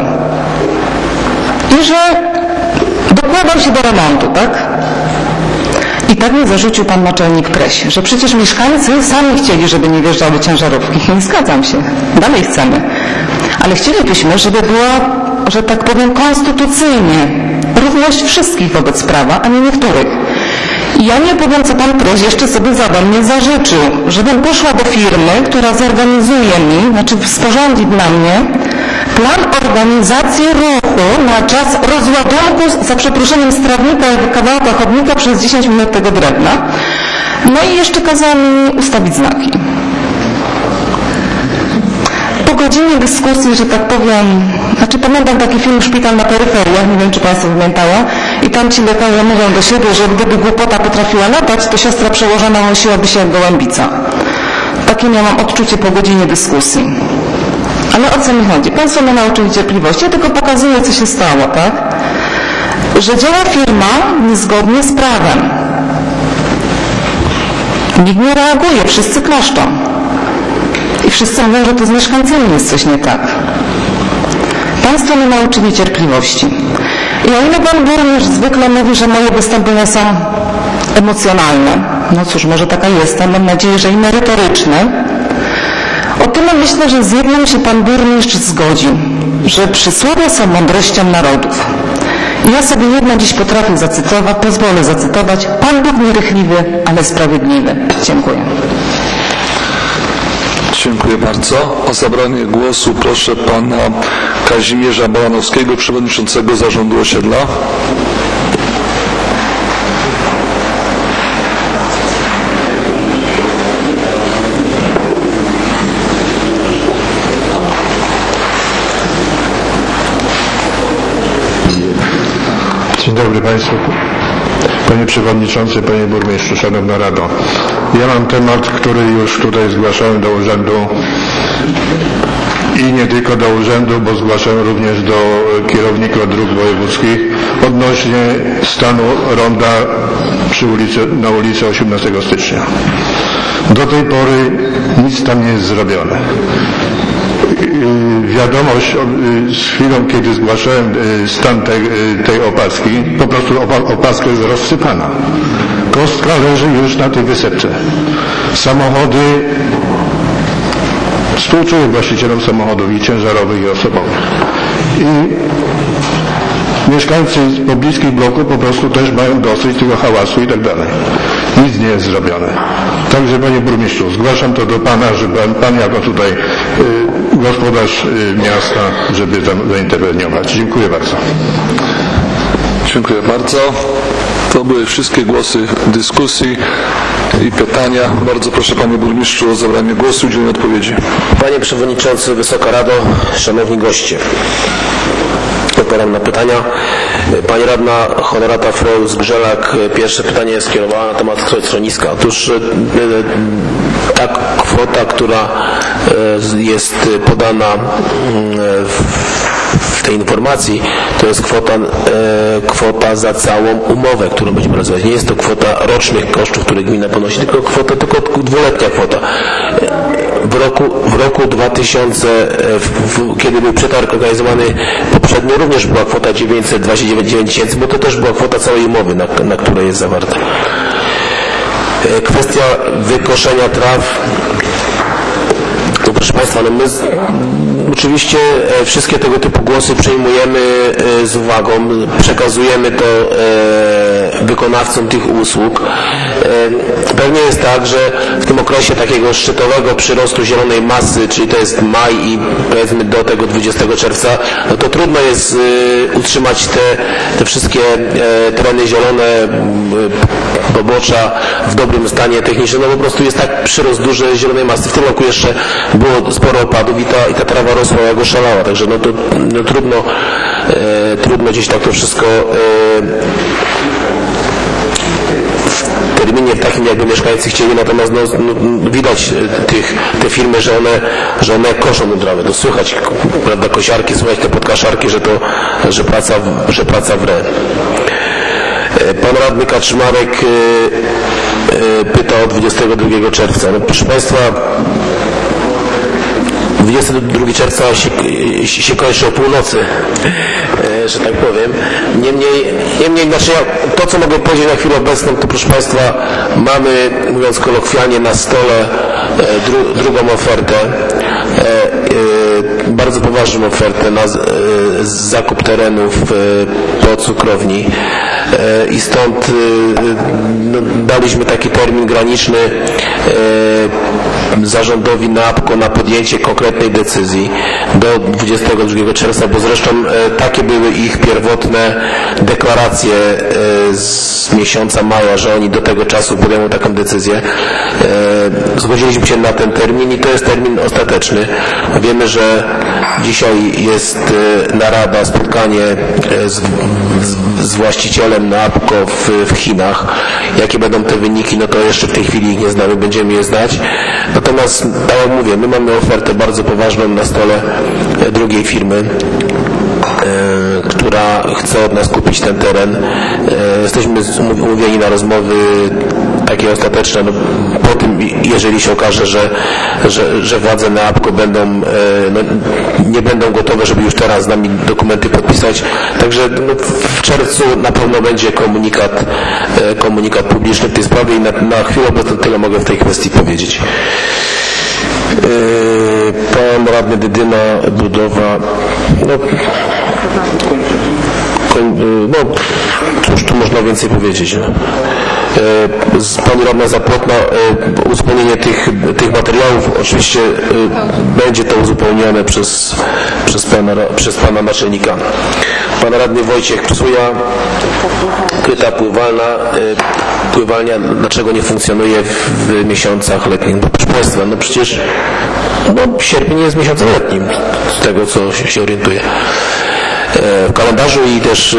I że dokładam się do remontu, tak? I tak mnie zarzucił pan naczelnik Preś, że przecież mieszkańcy sami chcieli, żeby nie wjeżdżały ciężarówki. Nie zgadzam się. Dalej chcemy. Ale chcielibyśmy, żeby była, że tak powiem, konstytucyjnie równość wszystkich wobec prawa, a nie niektórych. I ja nie powiem, co pan Preś jeszcze sobie zada mnie zażyczył, żebym poszła do firmy, która zorganizuje mi, znaczy sporządzi dla mnie plan organizacji ruchu na czas rozładunku, za przeproszeniem, z trawnika i kawałka chodnika przez 10 minut tego drewna. No i jeszcze kazała mi ustawić znaki. Po godzinie dyskusji, że tak powiem, znaczy pamiętam taki film Szpital na peryferiach, nie wiem, czy Państwo pamiętają, i tam ci lekarze mówią do siebie, że gdyby głupota potrafiła latać, to siostra przełożona nosiłaby się jak gołębica. Takie miałam odczucie po godzinie dyskusji. Ale o co mi chodzi? Państwo mnie nauczyli cierpliwości, ja tylko pokazuję, co się stało, tak? Że działa firma niezgodnie z prawem. Nikt nie reaguje, wszyscy klaszczą. I wszyscy mówią, że to z mieszkańcami jest coś nie tak. Państwo mnie nauczyli cierpliwości. I o ile pan burmistrz zwykle mówi, że moje wystąpienia są emocjonalne, no cóż, może taka jestem, mam nadzieję, że i merytoryczne, o tyle myślę, że z jednym się pan burmistrz zgodzi, że przysłowie są mądrością narodów. I ja sobie jedno dziś potrafię zacytować, pozwolę zacytować: Pan Bóg nierychliwy, ale sprawiedliwy. Dziękuję. Dziękuję bardzo. O zabranie głosu proszę pana Kazimierza Baranowskiego, przewodniczącego Zarządu Osiedla. Dzień dobry Państwu. Panie Przewodniczący, Panie Burmistrzu, Szanowna Rado. Ja mam temat, który już tutaj zgłaszałem do urzędu i nie tylko do urzędu, bo zgłaszałem również do kierownika dróg wojewódzkich odnośnie stanu ronda na ulicy 18 stycznia. Do tej pory nic tam nie jest zrobione. Wiadomość z chwilą, kiedy zgłaszałem stan tej opaski, po prostu opaska jest rozsypana. Kostka leży już na tej wysepce. Samochody, współczuję właścicielom samochodów i ciężarowych i osobowych. I mieszkańcy z pobliskich bloków po prostu też mają dosyć tego hałasu i tak dalej. Nic nie jest zrobione. Także Panie Burmistrzu, zgłaszam to do Pana, żeby Pan jako tutaj gospodarz miasta, żeby tam zainterweniować. Dziękuję bardzo. Dziękuję bardzo. To były wszystkie głosy dyskusji i pytania. Bardzo proszę Panie Burmistrzu o zabranie głosu i udzielenie odpowiedzi. Panie Przewodniczący, Wysoka Rado, Szanowni Goście. Odpowiadam na pytania. Pani Radna Honorata Freus-Grzelak, pierwsze pytanie jest skierowane na temat schroniska. Otóż ta kwota, która jest podana w tej informacji, to jest kwota za całą umowę, którą będziemy realizować. Nie jest to kwota rocznych kosztów, które gmina ponosi, tylko dwuletnia kwota. W roku 2000, kiedy był przetarg organizowany poprzednio, również była kwota 929 tysięcy, bo to też była kwota całej umowy, na której jest zawarta. Kwestia wykoszenia traw. Proszę Państwa, no my oczywiście wszystkie tego typu głosy przyjmujemy z uwagą, przekazujemy to wykonawcom tych usług. Pewnie jest tak, że w tym okresie takiego szczytowego przyrostu zielonej masy, czyli to jest maj i powiedzmy do tego 20 czerwca, no to trudno jest utrzymać te wszystkie tereny zielone, pobocza w dobrym stanie technicznym, no po prostu jest tak przyrost duży zielonej masy. W tym roku jeszcze było sporo opadów i ta trawa rosła jak oszalała, także no to no trudno gdzieś tak to wszystko w terminie takim, jakby mieszkańcy chcieli, natomiast widać te firmy, że one koszą tę trawę, to słychać, prawda, kosiarki, słychać te podkaszarki, że praca wre. Pan radny Kaczmarek pyta o 22 czerwca. No, proszę Państwa, 22 czerwca się kończy o północy, że tak powiem. Niemniej znaczy to, co mogę powiedzieć na chwilę obecną, to proszę Państwa, mamy, mówiąc kolokwialnie, na stole drugą ofertę, bardzo poważną ofertę na zakup terenów po cukrowni i stąd daliśmy taki termin graniczny zarządowi NABCO na podjęcie konkretnej decyzji do 22 czerwca, bo zresztą takie były ich pierwotne deklaracje z miesiąca maja, że oni do tego czasu podejmą taką decyzję. Zgodziliśmy się na ten termin i to jest termin ostateczny. Wiemy, że dzisiaj jest narada, spotkanie z właścicielem NABCO w Chinach. Jakie będą te wyniki, no to jeszcze w tej chwili ich nie znamy, będziemy je znać. Natomiast, tak jak mówię, my mamy ofertę bardzo poważną na stole drugiej firmy, która chce od nas kupić ten teren. Jesteśmy umówieni na rozmowy takie ostateczne, no, po tym, jeżeli się okaże, że władze NABCO nie będą gotowe, żeby już teraz z nami dokumenty podpisać. Także no, w czerwcu na pewno będzie komunikat publiczny w tej sprawie i na chwilę obecną tyle mogę w tej kwestii powiedzieć. Pan radny Dydyma, budowa, cóż, tu można więcej powiedzieć. Pani radna Zapłotna, uzupełnienie tych materiałów, oczywiście będzie to uzupełnione przez pana naczelnika. Pan radny Wojciech Psuja, kryta pływalnia, dlaczego nie funkcjonuje w miesiącach letnich? Bo proszę Państwa, no przecież sierpień jest miesiącem letnim, z tego co się orientuję. W kalendarzu i też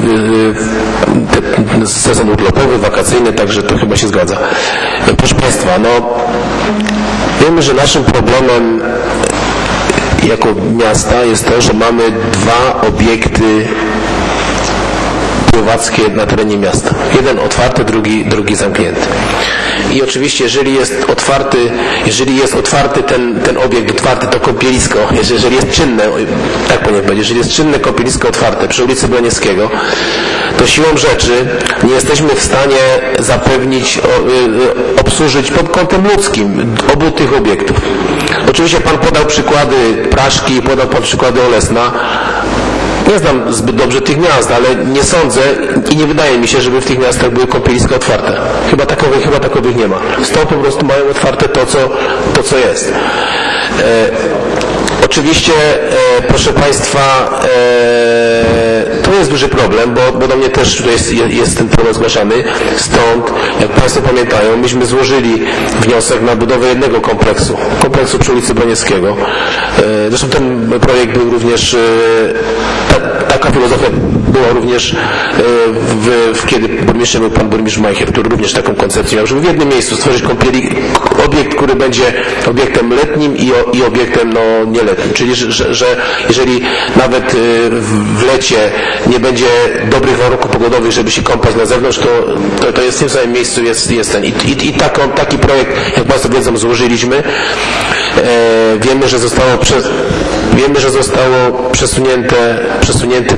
sezon urlopowy, wakacyjny, także to chyba się zgadza. Proszę Państwa, wiemy, że naszym problemem jako miasta jest to, że mamy dwa obiekty pływackie na terenie miasta. Jeden otwarty, drugi zamknięty. I oczywiście, jeżeli jest otwarty ten obiekt otwarty, to kąpielisko, jeżeli jest czynne, tak powinien powiedzieć, jeżeli jest czynne kąpielisko otwarte przy ulicy Broniewskiego, to siłą rzeczy nie jesteśmy w stanie zapewnić, obsłużyć pod kątem ludzkim obu tych obiektów. Oczywiście Pan podał przykłady Praszki, podał Pan przykłady Olesna. Nie znam zbyt dobrze tych miast, ale nie sądzę i nie wydaje mi się, żeby w tych miastach były kąpieliska otwarte. Chyba takowych nie ma. Stąd po prostu mają otwarte to co jest. Oczywiście, proszę Państwa, to jest duży problem, bo do mnie też tutaj jest ten problem zgłaszany. Stąd, jak Państwo pamiętają, myśmy złożyli wniosek na budowę jednego kompleksu przy ulicy Broniewskiego. Zresztą ten projekt był również, taka filozofia była również, kiedy burmistrzem był pan burmistrz Majcher, który również taką koncepcję miał, żeby w jednym miejscu stworzyć obiekt, który będzie obiektem letnim i obiektem nieletnim. Czyli, że jeżeli nawet w lecie nie będzie dobrych warunków pogodowych, żeby się kąpać na zewnątrz, to jest w tym samym miejscu jest ten. I taki projekt, jak Państwo wiedzą, złożyliśmy. Wiemy, że zostało przesunięty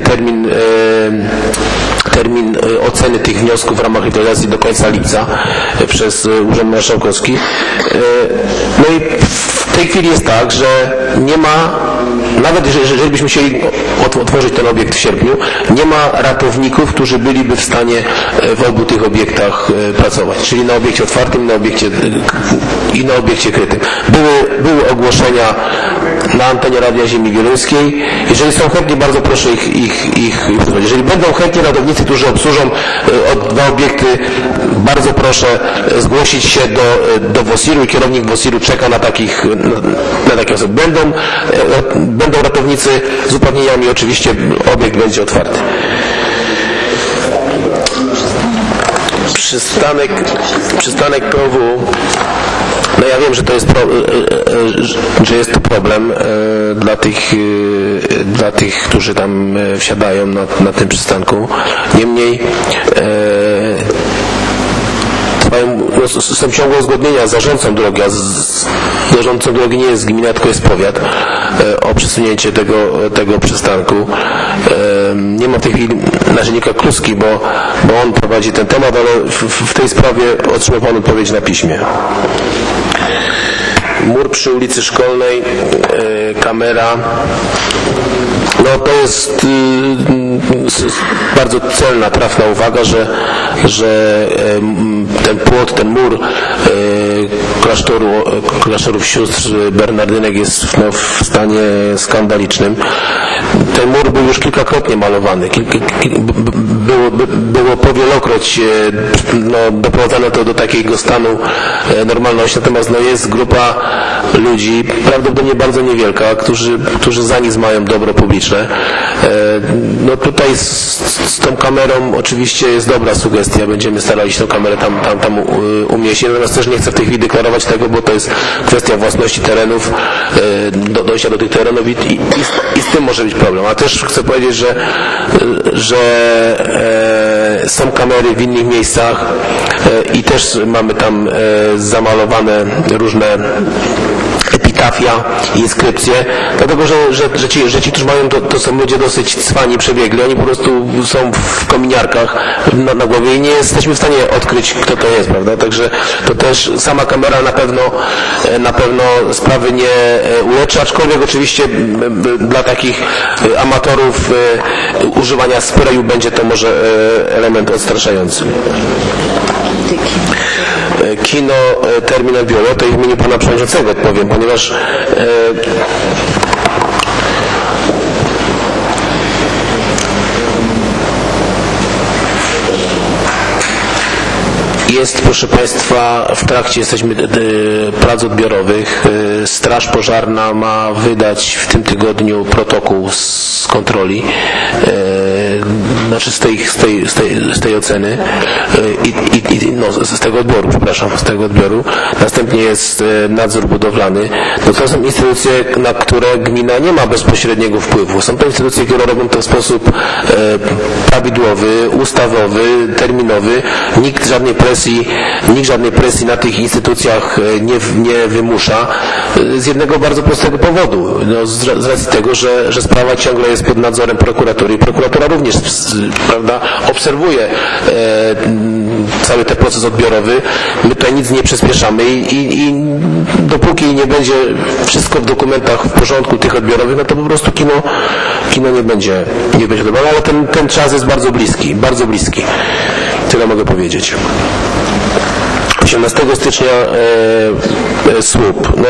termin oceny tych wniosków w ramach realizacji do końca lipca przez Urząd Marszałkowski. No i w tej chwili jest tak, że nie ma, nawet jeżeli byśmy chcieli otworzyć ten obiekt w sierpniu, nie ma ratowników, którzy byliby w stanie w obu tych obiektach pracować, czyli na obiekcie otwartym i na obiekcie krytym. Były ogłoszenia na antenie Radia Ziemi Wieluńskiej. Jeżeli są chętni, bardzo proszę ich wysłać. Jeżeli będą chętni ratownicy, którzy obsłużą dwa obiekty, bardzo proszę zgłosić się do WOSIR-u i kierownik WOSIR-u czeka na takie osoby. Będą ratownicy z uprawnieniami, oczywiście obiekt będzie otwarty. Przystanek POW. No ja wiem, że to jest problem dla tych, którzy tam wsiadają na tym przystanku. Niemniej są ciągłe uzgodnienia z zarządcą drogi, a zarządcą drogi nie jest gmina, tylko jest powiat, o przesunięcie tego przystanku. Nie ma w tej chwili naczelnika Kluski, bo on prowadzi ten temat, ale w tej sprawie otrzymał Pan odpowiedź na piśmie. Mur przy ulicy Szkolnej, kamera. No to jest bardzo celna, trafna uwaga, że ten płot, ten mur klasztorów sióstr Bernardynek jest w stanie skandalicznym. Ten mur był już kilkakrotnie malowany. Było powielokroć doprowadzane to do takiego stanu normalności. Natomiast jest grupa ludzi, prawdopodobnie bardzo niewielka, którzy za nic mają dobro publiczne. No tutaj z tą kamerą oczywiście jest dobra sugestia, będziemy starali się tę kamerę tam umieścić, natomiast też nie chcę w tej chwili deklarować tego, bo to jest kwestia własności terenów, dojścia do tych terenów i z tym może być problem. A też chcę powiedzieć, że są kamery w innych miejscach i też mamy tam zamalowane różne epitafia i inskrypcje, dlatego że ci, którzy mają, to są ludzie dosyć cwani, przebiegli, oni po prostu są w kominiarkach na głowie i nie jesteśmy w stanie odkryć, kto to jest, prawda? Także to też sama kamera na pewno sprawy nie uleczy, aczkolwiek oczywiście dla takich amatorów używania sprayu będzie to może element odstraszający. Kino Terminal Biuro, to w imieniu Pana Przewodniczącego odpowiem, ponieważ jest, proszę Państwa, w trakcie jesteśmy prac odbiorowych. Straż Pożarna ma wydać w tym tygodniu protokół z kontroli, znaczy z tej oceny z tego odbioru, z tego odbioru. Następnie jest nadzór budowlany. No to są instytucje, na które gmina nie ma bezpośredniego wpływu. Są to instytucje, które robią to w sposób prawidłowy, ustawowy, terminowy. Nikt żadnej presji na tych instytucjach nie wymusza z jednego bardzo prostego powodu. Z racji tego, że sprawa ciągle jest pod nadzorem prokuratury i prokuratura również, prawda, obserwuje cały ten proces odbiorowy. My tutaj nic nie przyspieszamy i dopóki nie będzie wszystko w dokumentach w porządku tych odbiorowych, no to po prostu kino nie będzie dobre, ale ten czas jest bardzo bliski. Tyle mogę powiedzieć. 18 stycznia słup. No,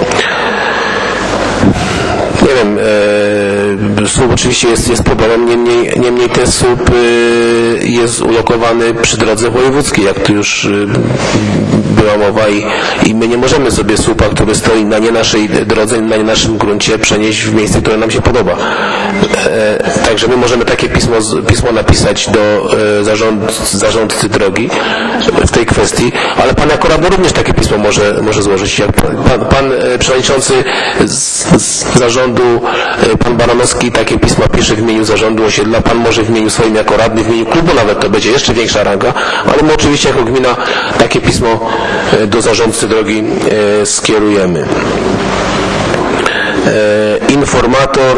nie wiem, słup oczywiście jest problemem, niemniej ten słup jest ulokowany przy drodze wojewódzkiej, jak tu już była mowa i my nie możemy sobie słupa, który stoi na nie naszej drodze, na nie naszym gruncie przenieść w miejsce, które nam się podoba. Także my możemy takie pismo napisać do zarządcy drogi w tej kwestii, ale pan jako radny również takie pismo może złożyć. Jak pan przewodniczący z zarządu, pan Baranowski, takie pisma pisze w imieniu zarządu osiedla, pan może w imieniu swoim jako radny, w imieniu klubu nawet to będzie jeszcze większa ranga, ale my oczywiście jako gmina takie pismo do zarządcy drogi skierujemy. Informator.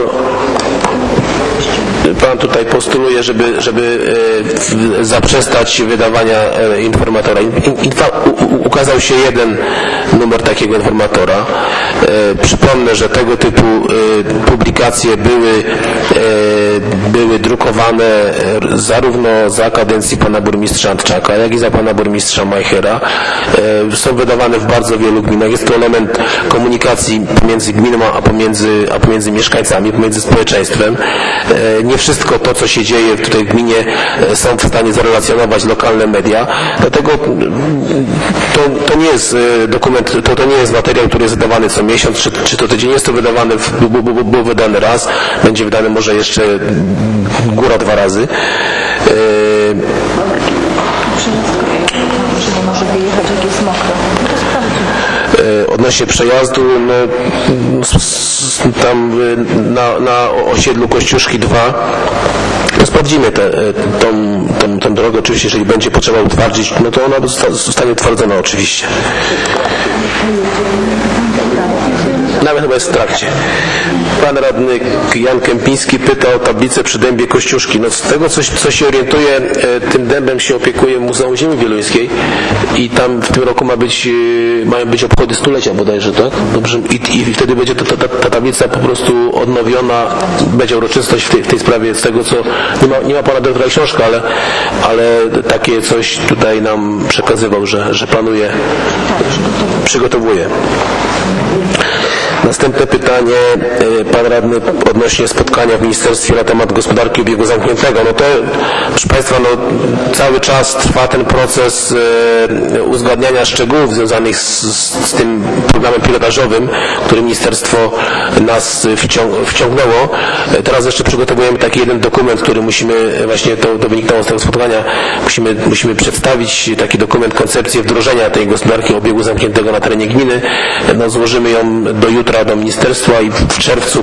Pan tutaj postuluje, żeby zaprzestać wydawania informatora. Ukazał się jeden numer takiego informatora. Przypomnę, że tego typu publikacje były drukowane zarówno za kadencji pana burmistrza Antczaka, jak i za pana burmistrza Majchera. Są wydawane w bardzo wielu gminach. Jest to element komunikacji pomiędzy gminą a pomiędzy mieszkańcami, pomiędzy społeczeństwem. Nie wszystko to, co się dzieje tutaj w gminie, są w stanie zarelacjonować lokalne media. Dlatego to nie jest dokument, to nie jest materiał, który jest wydawany co miesiąc, czy to tydzień. Jest to wydawane, było wydane raz, będzie wydane może jeszcze góra 2 razy. Odnośnie przejazdu, no, tam na osiedlu Kościuszki 2 sprawdzimy tą drogę. Oczywiście, jeżeli będzie potrzeba utwardzić, no to ona zostanie utwardzona oczywiście. Nawet chyba jest w trakcie. Pan radny Jan Kępiński pyta o tablicę przy dębie Kościuszki. No z tego, co się orientuję, tym dębem się opiekuje Muzeum Ziemi Wieluńskiej i tam w tym roku mają być obchody stulecia bodajże, tak? Dobrze. I wtedy będzie ta tablica po prostu odnowiona, będzie uroczystość w tej sprawie. Z tego, co nie ma pana doktora książka, ale takie coś tutaj nam przekazywał, że planuje, przygotowuje. Następne pytanie, pan radny odnośnie spotkania w ministerstwie na temat gospodarki obiegu zamkniętego. No to, proszę państwa, no, cały czas trwa ten proces uzgadniania szczegółów związanych z tym programem pilotażowym, który ministerstwo nas wciągnęło. Teraz jeszcze przygotowujemy taki jeden dokument, który musimy, właśnie to wyniknęło z tego spotkania, musimy przedstawić taki dokument, koncepcję wdrożenia tej gospodarki obiegu zamkniętego na terenie gminy. No, złożymy ją do jutra do ministerstwa i w czerwcu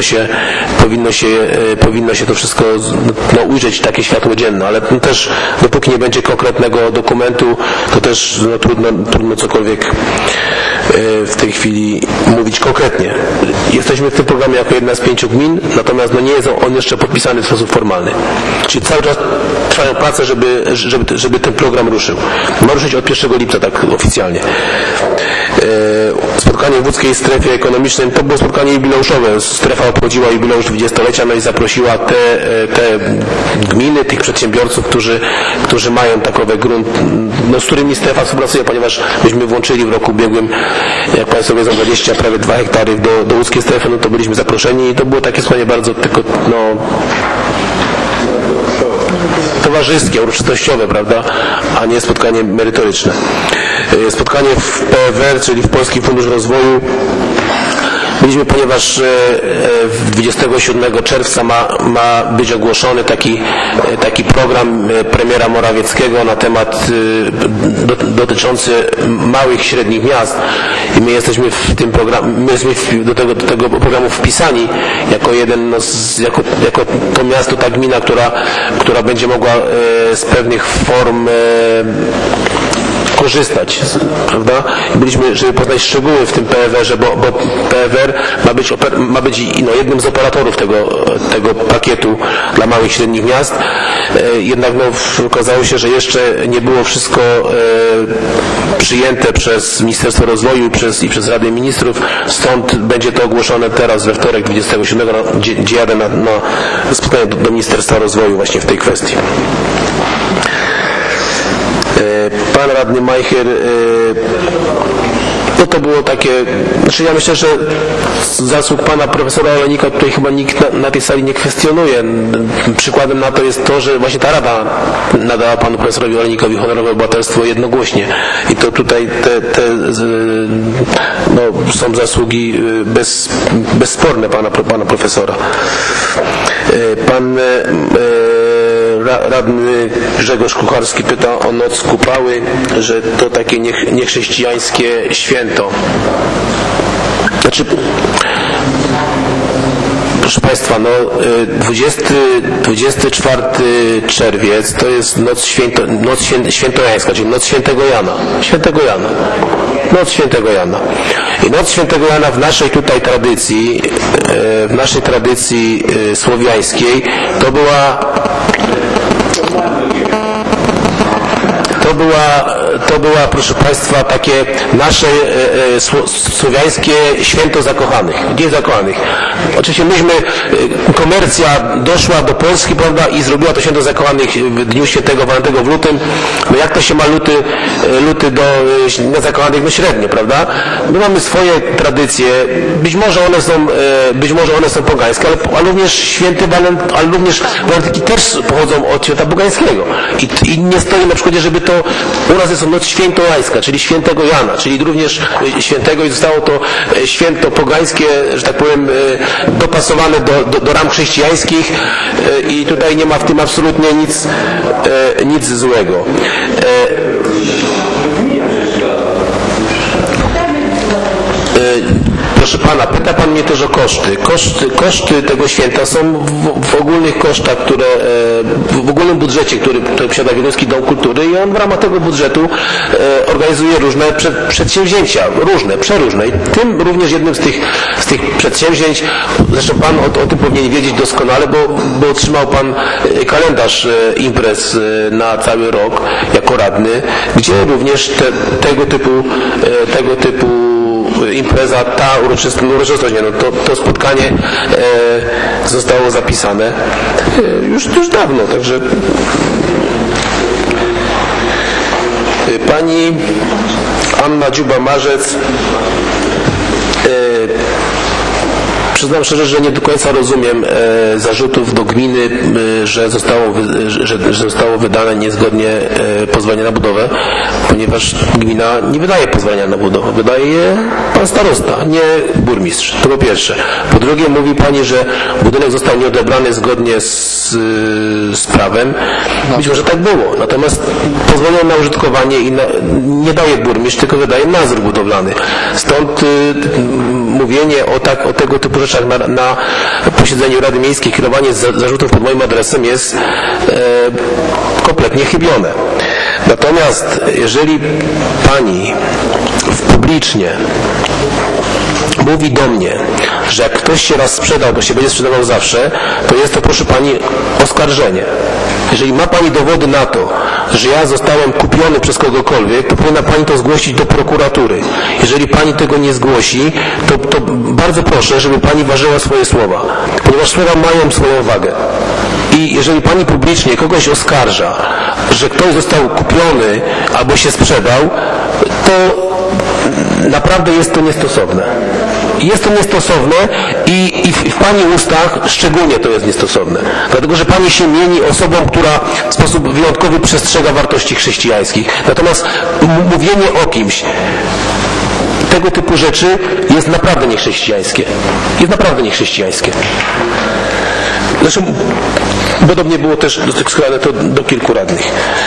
powinno się to wszystko ujrzeć takie światło dzienne, ale też dopóki nie będzie konkretnego dokumentu, to też trudno cokolwiek w tej chwili mówić konkretnie. Jesteśmy w tym programie jako jedna z 5 gmin, natomiast nie jest on jeszcze podpisany w sposób formalny. Czyli cały czas trwają prace, żeby ten program ruszył. Ma ruszyć od 1 lipca, tak oficjalnie. Spotkanie w łódzkiej strefie ekonomicznej, to było spotkanie jubileuszowe. Strefa obchodziła jubileusz 20-lecia, no i zaprosiła te gminy, tych przedsiębiorców, którzy mają takowy grunt, no, z którymi strefa współpracuje, ponieważ myśmy włączyli w roku ubiegłym, jak państwo wiedzą, prawie 2 hektary do łódzkiej strefy, no to byliśmy zaproszeni i to było takie spotkanie bardzo tylko, no, towarzyskie, uroczystościowe, prawda, a nie spotkanie merytoryczne. Spotkanie w PFR, czyli w Polski Fundusz Rozwoju, byliśmy, ponieważ 27 czerwca ma być ogłoszony taki program premiera Morawieckiego na temat dotyczący małych i średnich miast i my jesteśmy w tym programie, my jesteśmy do tego programu wpisani jako jeden, jako to miasto, ta gmina, która będzie mogła z pewnych form korzystać, prawda? Byliśmy, żeby poznać szczegóły w tym PFR-ze, bo PFR ma być jednym z operatorów tego pakietu dla małych i średnich miast. Jednak okazało się, że jeszcze nie było wszystko przyjęte przez Ministerstwo Rozwoju i przez Radę Ministrów, stąd będzie to ogłoszone teraz we wtorek 27, gdzie jadę na spotkanie do Ministerstwa Rozwoju właśnie w tej kwestii. Pan radny Majcher, no to było takie, znaczy ja myślę, że zasług pana profesora Olejnika tutaj chyba nikt na tej sali nie kwestionuje. Przykładem na to jest to, że właśnie ta Rada nadała panu profesorowi Olejnikowi honorowe obywatelstwo jednogłośnie i to tutaj są zasługi bezsporne pana profesora. Pan radny Grzegorz Kucharski pyta o Noc Kupały, że to takie niechrześcijańskie święto. Znaczy, proszę państwa, 24 czerwiec to jest noc świętojańska, czyli noc Świętego Jana. Noc Świętego Jana. I noc Świętego Jana w naszej tutaj tradycji słowiańskiej to była to była, proszę Państwa, takie nasze słowiańskie święto zakochanych, Dzień Zakochanych. Oczywiście myśmy, komercja doszła do Polski, prawda, i zrobiła to święto zakochanych w dniu świętego Walentego w lutym. No jak to się ma luty do Dnia Zakochanych? No średnio, prawda? My mamy swoje tradycje, być może one są pogańskie, ale również święty walentynki też pochodzą od święta pogańskiego. I nie stoi na przykładzie, żeby to u nas jest noc świętojańska, czyli świętego Jana, czyli również świętego, i zostało to święto pogańskie, że tak powiem, dopasowane do ram chrześcijańskich, i tutaj nie ma w tym absolutnie nic złego. Proszę Pana, pyta Pan mnie też o koszty. Koszty tego święta są w ogólnych kosztach, w ogólnym budżecie, który posiada Wieluński Dom Kultury, i on w ramach tego budżetu organizuje różne przedsięwzięcia, przeróżne. I tym również jednym z tych przedsięwzięć, zresztą Pan o tym powinien wiedzieć doskonale, bo otrzymał Pan kalendarz imprez na cały rok jako radny, gdzie również tego typu impreza, ta uroczystość, to spotkanie zostało zapisane już dawno, także pani Anna Dziuba-Marzec, przyznam szczerze, że nie do końca rozumiem zarzutów do gminy, że zostało wydane niezgodnie pozwolenie na budowę, ponieważ gmina nie wydaje pozwolenia na budowę, wydaje je pan starosta, nie burmistrz. To po pierwsze. Po drugie, mówi pani, że budynek został nieodebrany zgodnie z prawem. Być może tak było. Natomiast pozwolenie na użytkowanie nie daje burmistrz, tylko wydaje nadzór budowlany. Stąd mówienie o tego typu rzeczach na posiedzeniu Rady Miejskiej, kierowanie zarzutów pod moim adresem jest kompletnie chybione. Natomiast jeżeli pani publicznie mówi do mnie, że jak ktoś się raz sprzedał, to się będzie sprzedawał zawsze, to jest to, proszę pani, oskarżenie. Jeżeli ma pani dowody na to, że ja zostałem kupiony przez kogokolwiek, to powinna pani to zgłosić do prokuratury. Jeżeli pani tego nie zgłosi, to bardzo proszę, żeby pani ważyła swoje słowa, ponieważ słowa mają swoją wagę. I jeżeli pani publicznie kogoś oskarża, że ktoś został kupiony albo się sprzedał, to naprawdę jest to niestosowne. Jest to niestosowne i w pani ustach szczególnie to jest niestosowne. Dlatego, że pani się mieni osobą, która w sposób wyjątkowy przestrzega wartości chrześcijańskich. Natomiast mówienie o kimś, tego typu rzeczy jest naprawdę niechrześcijańskie. Jest naprawdę niechrześcijańskie. Zresztą podobnie było też składane to do kilku radnych.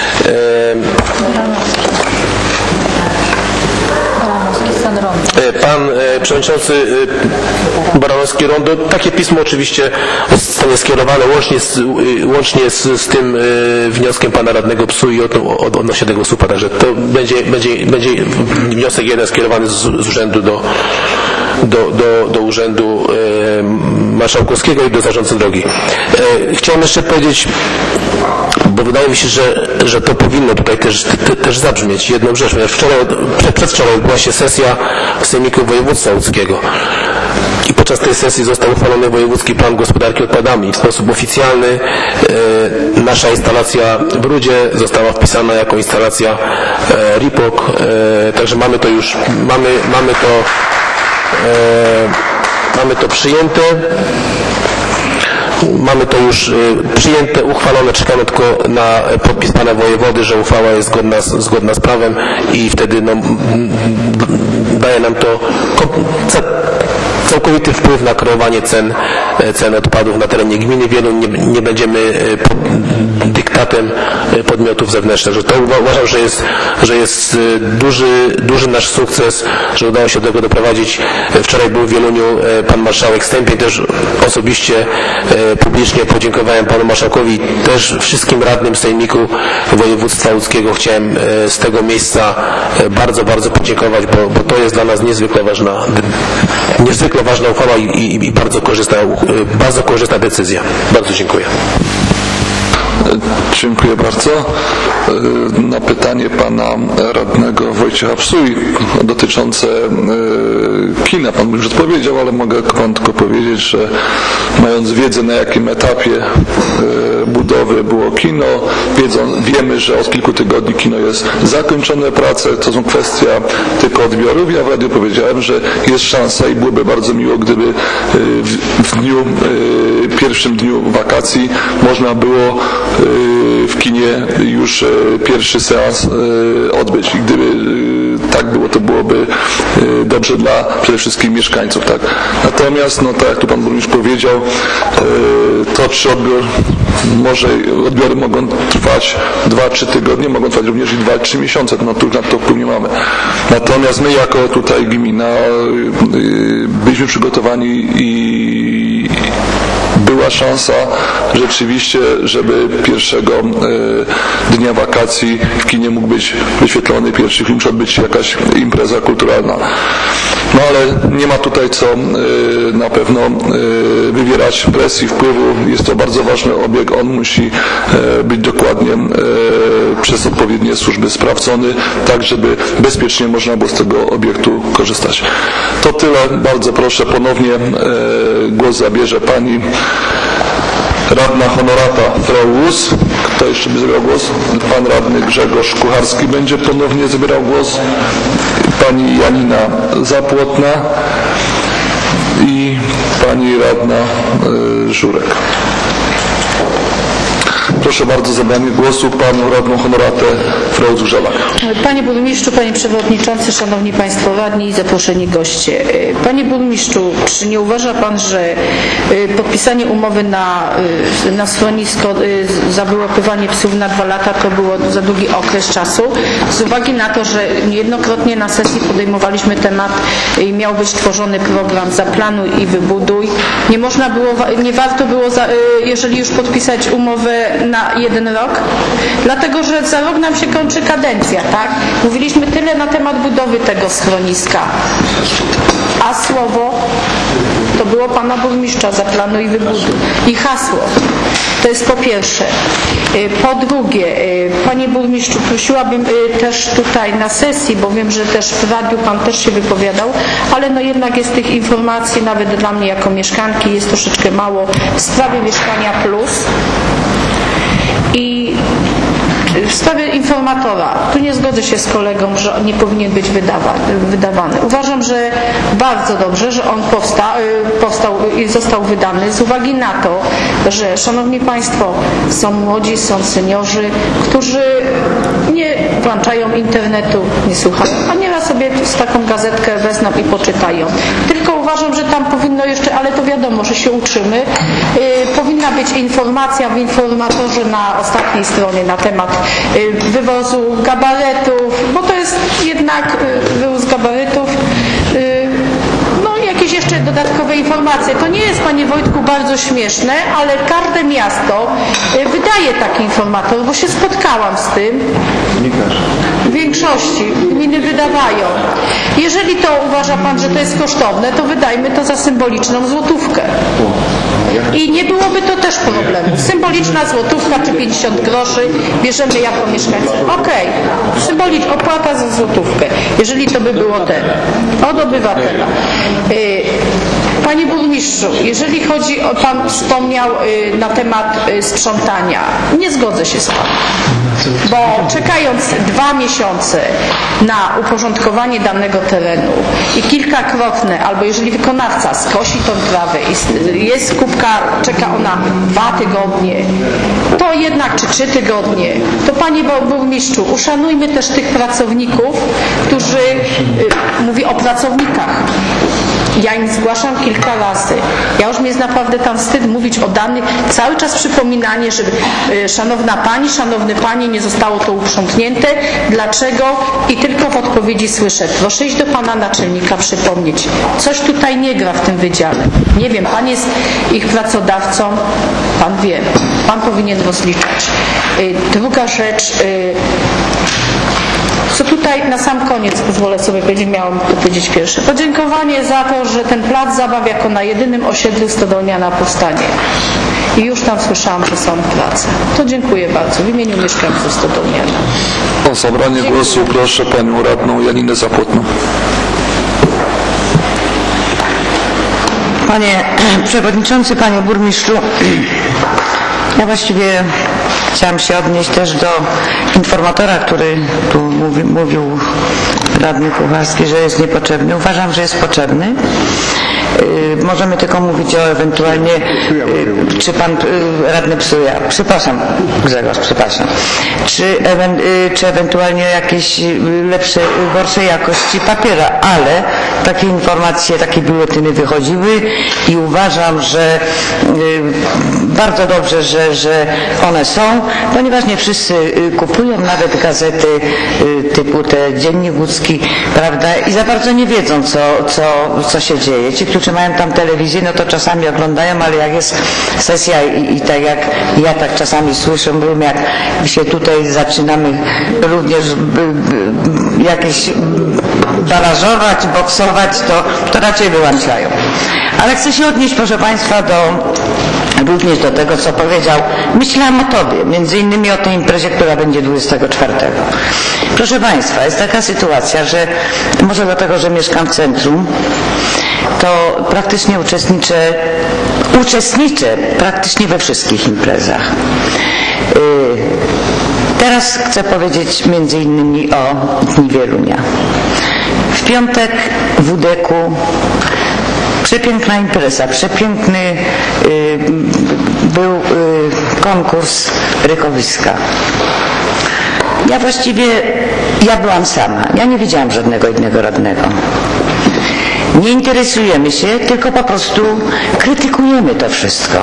Pan przewodniczący Baranowski Rondo, takie pismo oczywiście zostanie skierowane łącznie z tym wnioskiem pana radnego Psu i odnośnie tego słupa, także to będzie wniosek jeden skierowany z urzędu do urzędu marszałkowskiego i do zarządcy drogi. Chciałem jeszcze powiedzieć, bo wydaje mi się, że to powinno tutaj też zabrzmieć jedną rzecz, ponieważ przedwczoraj odbyła się sesja Sejmiku Województwa Łódzkiego i podczas tej sesji został uchwalony wojewódzki plan gospodarki odpadami. W sposób oficjalny nasza instalacja w Rudzie została wpisana jako instalacja RIPOK, także mamy to już, mamy to przyjęte. Mamy to już przyjęte, uchwalone, czekamy tylko na podpis pana wojewody, że uchwała jest zgodna z prawem i wtedy daje nam to całkowity wpływ na kreowanie cen odpadów na terenie gminy. Nie będziemy pod dyktatem podmiotów zewnętrznych. Że to uważam, że jest duży nasz sukces, że udało się do tego doprowadzić. Wczoraj był w Wieluniu pan marszałek Stępień, też osobiście publicznie podziękowałem panu marszałkowi, też wszystkim radnym Sejmiku Województwa Łódzkiego chciałem z tego miejsca bardzo, bardzo podziękować, bo to jest dla nas niezwykle ważna uchwała i bardzo korzystna decyzja. Bardzo dziękuję. Dziękuję bardzo. Na pytanie pana radnego Wojciecha Psuj dotyczące kina, pan już odpowiedział, ale mogę pan tylko powiedzieć, że mając wiedzę, na jakim etapie budowy było kino, wiemy, że od kilku tygodni kino jest zakończone prace, to są kwestia tylko odbiorów. Ja w radiu powiedziałem, że jest szansa i byłoby bardzo miło, gdyby w pierwszym dniu wakacji można było w kinie już pierwszy seans odbyć. I gdyby tak było, to byłoby dobrze dla przede wszystkim mieszkańców. Tak? Natomiast, tak jak tu pan burmistrz powiedział, to czy odbiory mogą trwać 2-3 tygodnie, mogą trwać również i 2-3 miesiące, tu na to wpływu nie mamy. Natomiast my jako tutaj gmina byliśmy przygotowani i była szansa rzeczywiście, żeby pierwszego dnia wakacji w kinie mógł być wyświetlony pierwszy film, czy odbyć się jakaś impreza kulturalna. No ale nie ma tutaj co na pewno wywierać presji, wpływu. Jest to bardzo ważny obiekt, on musi być dokładnie przez odpowiednie służby sprawdzony, tak żeby bezpiecznie można było z tego obiektu korzystać. To tyle. Bardzo proszę, ponownie głos zabierze pani radna honorata Frau-Łus. Kto jeszcze by zabierał głos? Pan radny Grzegorz Kucharski będzie ponownie zabierał głos. Pani Janina Zapłotna i pani radna Żurek. Proszę bardzo o zabranie głosu panią radną honoratę Frau-Grzelak. Panie burmistrzu, panie przewodniczący, szanowni państwo radni i zaproszeni goście. Panie burmistrzu, czy nie uważa pan, że podpisanie umowy na schronisko za wyłapywanie psów na 2 lata to było za długi okres czasu? Z uwagi na to, że niejednokrotnie na sesji podejmowaliśmy temat i miał być tworzony program Zaplanuj i Wybuduj. Nie warto było, jeżeli już podpisać umowę na 1 rok, dlatego że za rok nam się kończy kadencja, tak? Mówiliśmy tyle na temat budowy tego schroniska, a słowo to było pana burmistrza Zaplanuj i Wybuduj. I hasło. To jest po pierwsze. Po drugie, panie burmistrzu, prosiłabym też tutaj na sesji, bo wiem, że też w radiu pan też się wypowiadał, ale jednak jest tych informacji, nawet dla mnie jako mieszkanki jest troszeczkę mało w sprawie Mieszkania Plus. I w sprawie informatora, tu nie zgodzę się z kolegą, że on nie powinien być wydawany. Uważam, że bardzo dobrze, że on powstał i został wydany z uwagi na to, że szanowni państwo, są młodzi, są seniorzy, którzy nie włączają internetu, nie słuchają, a nieraz sobie z taką gazetkę wezmą i poczytają. Tylko uważam, że tam powinno jeszcze, ale to wiadomo, że się uczymy, powinna być informacja w informatorze na ostatniej stronie na temat wywozu gabarytów, bo to jest jednak wywóz gabarytów, jakieś jeszcze dodatkowe informacje. To nie jest, panie Wojtku, bardzo śmieszne, ale każde miasto wydaje taki informator, bo się spotkałam z tym. W większości gminy wydawają. Jeżeli to uważa pan, że to jest kosztowne, to wydajmy to za symboliczną złotówkę. I nie byłoby to też problemu. Symboliczna złotówka czy 50 groszy bierzemy jako mieszkańcy. Okej, symboliczna opłata za złotówkę, jeżeli to by było od obywatela. Panie burmistrzu, jeżeli chodzi o, pan wspomniał na temat sprzątania, nie zgodzę się z panem, bo czekając 2 miesiące na uporządkowanie danego terenu i kilkakrotne, albo jeżeli wykonawca skosi tą trawę i jest kubka, czeka ona 2 tygodnie, to jednak czy 3 tygodnie, to panie burmistrzu, uszanujmy też tych pracowników, którzy, mówię o pracownikach. Ja im zgłaszam kilka razy. Ja już mi jest naprawdę tam wstyd mówić o danych. Cały czas przypominanie, że szanowna pani, szanowny panie, nie zostało to uprzątnięte. Dlaczego? I tylko w odpowiedzi słyszę. Proszę iść do pana naczelnika, przypomnieć. Coś tutaj nie gra w tym wydziale. Nie wiem, pan jest ich pracodawcą. Pan wie. Pan powinien rozliczać. Druga rzecz, co tutaj na sam koniec pozwolę sobie powiedzieć, miałam to powiedzieć pierwsze. Podziękowanie za to, że ten plac zabaw jako na jedynym osiedlu Stodolniana powstanie. I już tam słyszałam, że są prace. To dziękuję bardzo w imieniu mieszkańców Stodolniana. O zabranie głosu proszę panią radną Janinę Zapłotną. Panie Przewodniczący, Panie Burmistrzu, ja właściwie chciałam się odnieść też do informatora, który tu mówił radny Kucharski, że jest niepotrzebny. Uważam, że jest potrzebny. Możemy tylko mówić o ewentualnie, czy pan radny psuje, przepraszam Grzegorz, przepraszam, czy ewentualnie jakieś lepsze, gorszej jakości papiera, ale takie informacje, takie biuletyny wychodziły i uważam, że bardzo dobrze, że one są, ponieważ nie wszyscy kupują nawet gazety typu te Dziennik Łódzki, prawda, i za bardzo nie wiedzą, co się dzieje. Ci, którzy mają tam telewizję, no to czasami oglądają, ale jak jest sesja i tak jak ja tak czasami słyszę, jak się tutaj zaczynamy również jakieś barażować, boksować, to raczej wyłączają. Ale chcę się odnieść, proszę Państwa, również do tego, co powiedział. Myślałam o Tobie, między innymi o tej imprezie, która będzie 24. Proszę Państwa, jest taka sytuacja, że może dlatego, że mieszkam w centrum, to praktycznie uczestniczę praktycznie we wszystkich imprezach. Teraz chcę powiedzieć między innymi o Dni Wielunia. W piątek w WDK-u przepiękna impreza, przepiękny był konkurs rykowiska. Ja byłam sama, ja nie widziałam żadnego innego radnego. Nie interesujemy się, tylko po prostu krytykujemy to wszystko.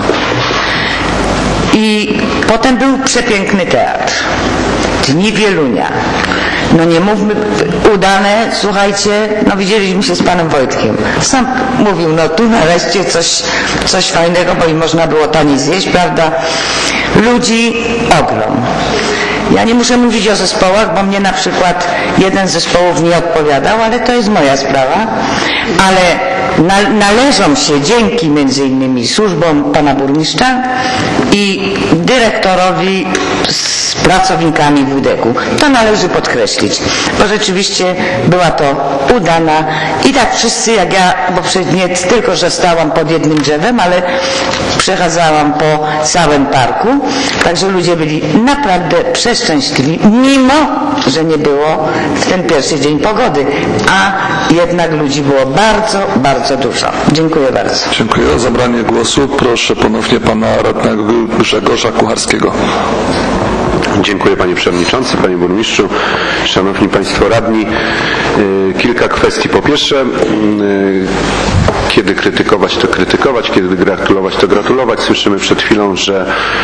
I potem był przepiękny teatr. Dni Wielunia. No nie mówmy, udane, słuchajcie, no widzieliśmy się z panem Wojtkiem. Sam mówił, no tu nareszcie coś fajnego, bo i można było taniej zjeść, prawda? Ludzi ogrom. Ja nie muszę mówić o zespołach, bo mnie na przykład jeden z zespołów nie odpowiadał, ale to jest moja sprawa. Ale należą się dzięki między innymi służbom pana burmistrza i dyrektorowi z pracownikami WDK-u. To należy podkreślić, bo rzeczywiście była to udana i tak wszyscy jak ja, bo nie tylko, że stałam pod jednym drzewem, ale przechadzałam po całym parku, także ludzie byli naprawdę przeszczęśliwi, mimo że nie było w ten pierwszy dzień pogody, a jednak ludzi było bardzo, bardzo dużo. Dziękuję bardzo. Dziękuję. O zabranie głosu proszę ponownie pana radnego Grzegorza Kucharskiego. Dziękuję Panie Przewodniczący, Panie Burmistrzu, Szanowni Państwo Radni. Kilka kwestii. Po pierwsze, kiedy krytykować, to krytykować, kiedy gratulować, to gratulować. Słyszymy przed chwilą, że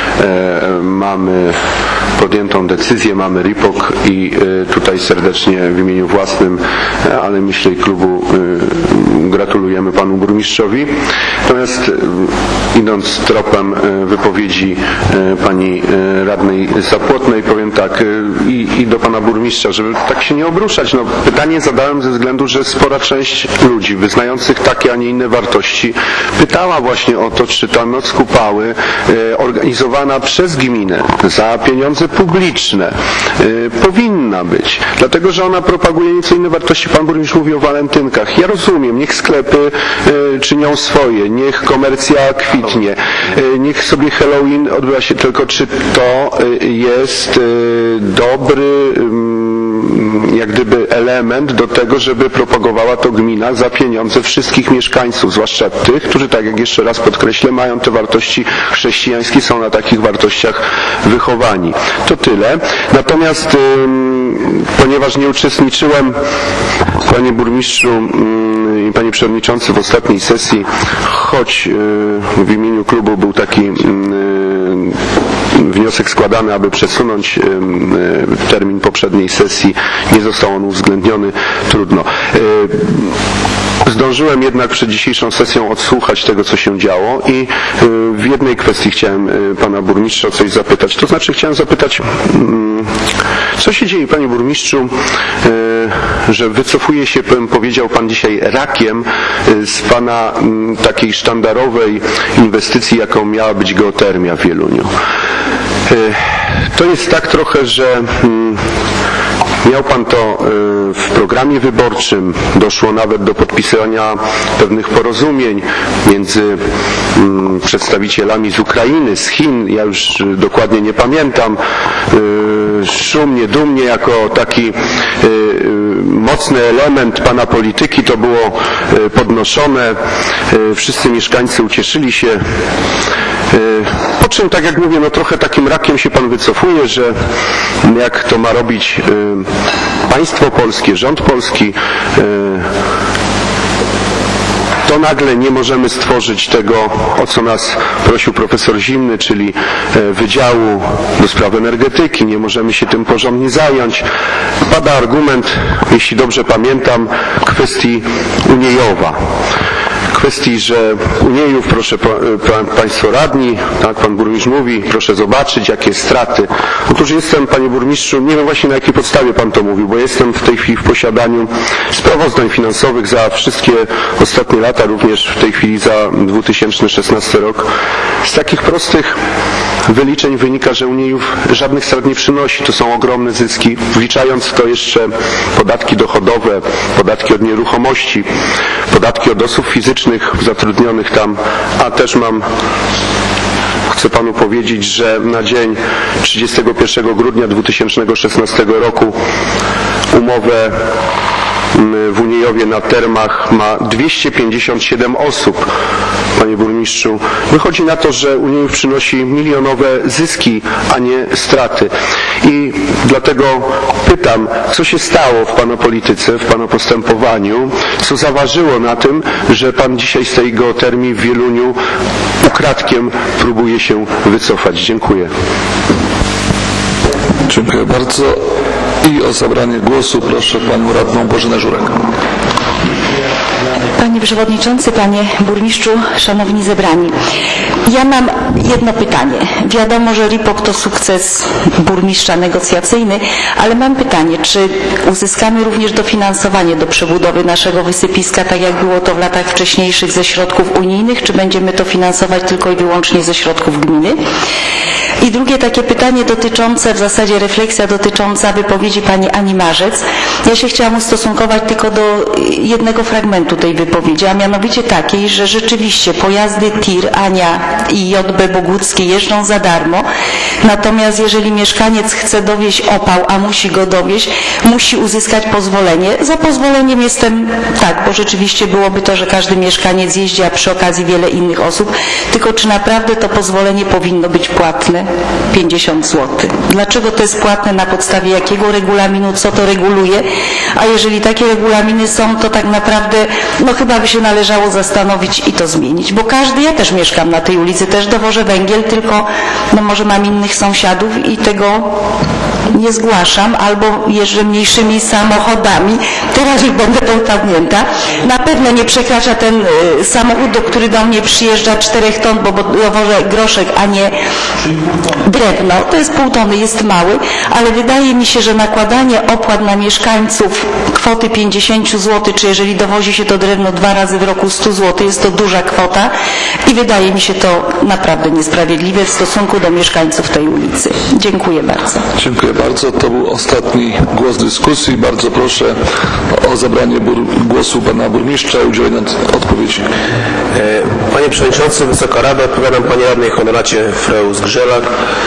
mamy podjętą decyzję, mamy RIPOK i tutaj serdecznie w imieniu własnym, ale myślę i klubu gratulujemy Panu Burmistrzowi. Natomiast idąc tropem wypowiedzi Pani Radnej Zapłotnej, powiem tak i do Pana Burmistrza, żeby tak się nie obruszać. No, pytanie zadałem ze względu, że spora część ludzi wyznających takie, a nie inne wartości pytała właśnie o to, czy ta noc kupały organizowana przez gminę za pieniądze publiczne powinna być. Dlatego, że ona propaguje nieco inne wartości. Pan burmistrz mówi o walentynkach. Ja rozumiem, niech sklepy czynią swoje, niech komercja kwitnie, niech sobie Halloween odbywa się, tylko czy to jest dobry jak gdyby element do tego, żeby propagowała to gmina za pieniądze wszystkich mieszkańców, zwłaszcza tych, którzy, tak jak jeszcze raz podkreślę, mają te wartości chrześcijańskie, są na takich wartościach wychowani. To tyle. Natomiast ponieważ nie uczestniczyłem, Panie Burmistrzu i Panie Przewodniczący, w ostatniej sesji, choć w imieniu klubu był taki wniosek składany, aby przesunąć termin poprzedniej sesji, nie został on uwzględniony. Trudno. Zdążyłem jednak przed dzisiejszą sesją odsłuchać tego, co się działo i w jednej kwestii chciałem pana burmistrza o coś zapytać. To znaczy chciałem zapytać, co się dzieje, panie burmistrzu, że wycofuje się, powiedział pan dzisiaj, rakiem z pana takiej sztandarowej inwestycji, jaką miała być geotermia w Wieluniu. To jest tak trochę, że miał pan to w programie wyborczym, doszło nawet do podpisania pewnych porozumień między przedstawicielami z Ukrainy, z Chin, ja już dokładnie nie pamiętam, szumnie, dumnie, jako taki mocny element pana polityki to było podnoszone, wszyscy mieszkańcy ucieszyli się. Po czym, tak jak mówię, no trochę takim rakiem się pan wycofuje, że jak to ma robić państwo polskie, rząd polski, to nagle nie możemy stworzyć tego, o co nas prosił profesor Zimny, czyli Wydziału do Spraw Energetyki, nie możemy się tym porządnie zająć. Pada argument, jeśli dobrze pamiętam, kwestii Uniejowa. Kwestii, że Uniejów, proszę państwo radni, tak pan burmistrz mówi, proszę zobaczyć, jakie straty. Otóż jestem, panie burmistrzu, nie wiem właśnie na jakiej podstawie pan to mówił, bo jestem w tej chwili w posiadaniu sprawozdań finansowych za wszystkie ostatnie lata, również w tej chwili za 2016 rok. Z takich prostych wyliczeń wynika, że Uniejów żadnych strat nie przynosi. To są ogromne zyski, wliczając w to jeszcze podatki dochodowe, podatki od nieruchomości, podatki od osób fizycznych zatrudnionych tam, a też chcę panu powiedzieć, że na dzień 31 grudnia 2016 roku umowę w Uniejowie na termach ma 257 osób. Panie burmistrzu, wychodzi na to, że Uniejów przynosi milionowe zyski, a nie straty. I dlatego pytam, co się stało w pana polityce, w pana postępowaniu, co zaważyło na tym, że pan dzisiaj z tej geotermii w Wieluniu ukradkiem próbuje się wycofać. Dziękuję. Dziękuję bardzo. I o zabranie głosu proszę panią radną Bożenę Żurek. Panie Przewodniczący, Panie Burmistrzu, Szanowni Zebrani. Ja mam jedno pytanie. Wiadomo, że RIPOK to sukces burmistrza negocjacyjny, ale mam pytanie, czy uzyskamy również dofinansowanie do przebudowy naszego wysypiska, tak jak było to w latach wcześniejszych ze środków unijnych, czy będziemy to finansować tylko i wyłącznie ze środków gminy? I drugie takie pytanie dotyczące, w zasadzie refleksja dotycząca wypowiedzi pani Ani Marzec. Ja się chciałam ustosunkować tylko do jednego fragmentu tej wypowiedzi, a mianowicie takiej, że rzeczywiście pojazdy TIR, Ania i JB Boguckie jeżdżą za darmo, natomiast jeżeli mieszkaniec chce dowieźć opał, a musi go dowieźć, musi uzyskać pozwolenie. Za pozwoleniem jestem tak, bo rzeczywiście byłoby to, że każdy mieszkaniec jeździ, a przy okazji wiele innych osób, tylko czy naprawdę to pozwolenie powinno być płatne? 50 zł. Dlaczego to jest płatne, na podstawie jakiego regulaminu, co to reguluje? A jeżeli takie regulaminy są, to tak naprawdę no chyba by się należało zastanowić i to zmienić, bo każdy, ja też mieszkam na tej ulicy, też dowożę węgiel, tylko no może mam innych sąsiadów i tego nie zgłaszam, albo jeżdżę mniejszymi samochodami, teraz już będę tą pamięta. Na pewno nie przekracza ten samochód, który do mnie przyjeżdża 4 ton, bo dowożę groszek, a nie drewno. To jest pół tony, jest mały, ale wydaje mi się, że nakładanie opłat na mieszkańców kwoty 50 zł, czy jeżeli dowozi się to drewno 2 razy w roku 100 zł, jest to duża kwota i wydaje mi się to naprawdę niesprawiedliwe w stosunku do mieszkańców tej ulicy. Dziękuję bardzo. Dziękuję bardzo. To był ostatni głos dyskusji. Bardzo proszę o zabranie głosu pana burmistrza i udzielenie odpowiedzi. Panie Przewodniczący, Wysoka Rado, odpowiadam Pani Radnej Honoracie Freus-Grzelak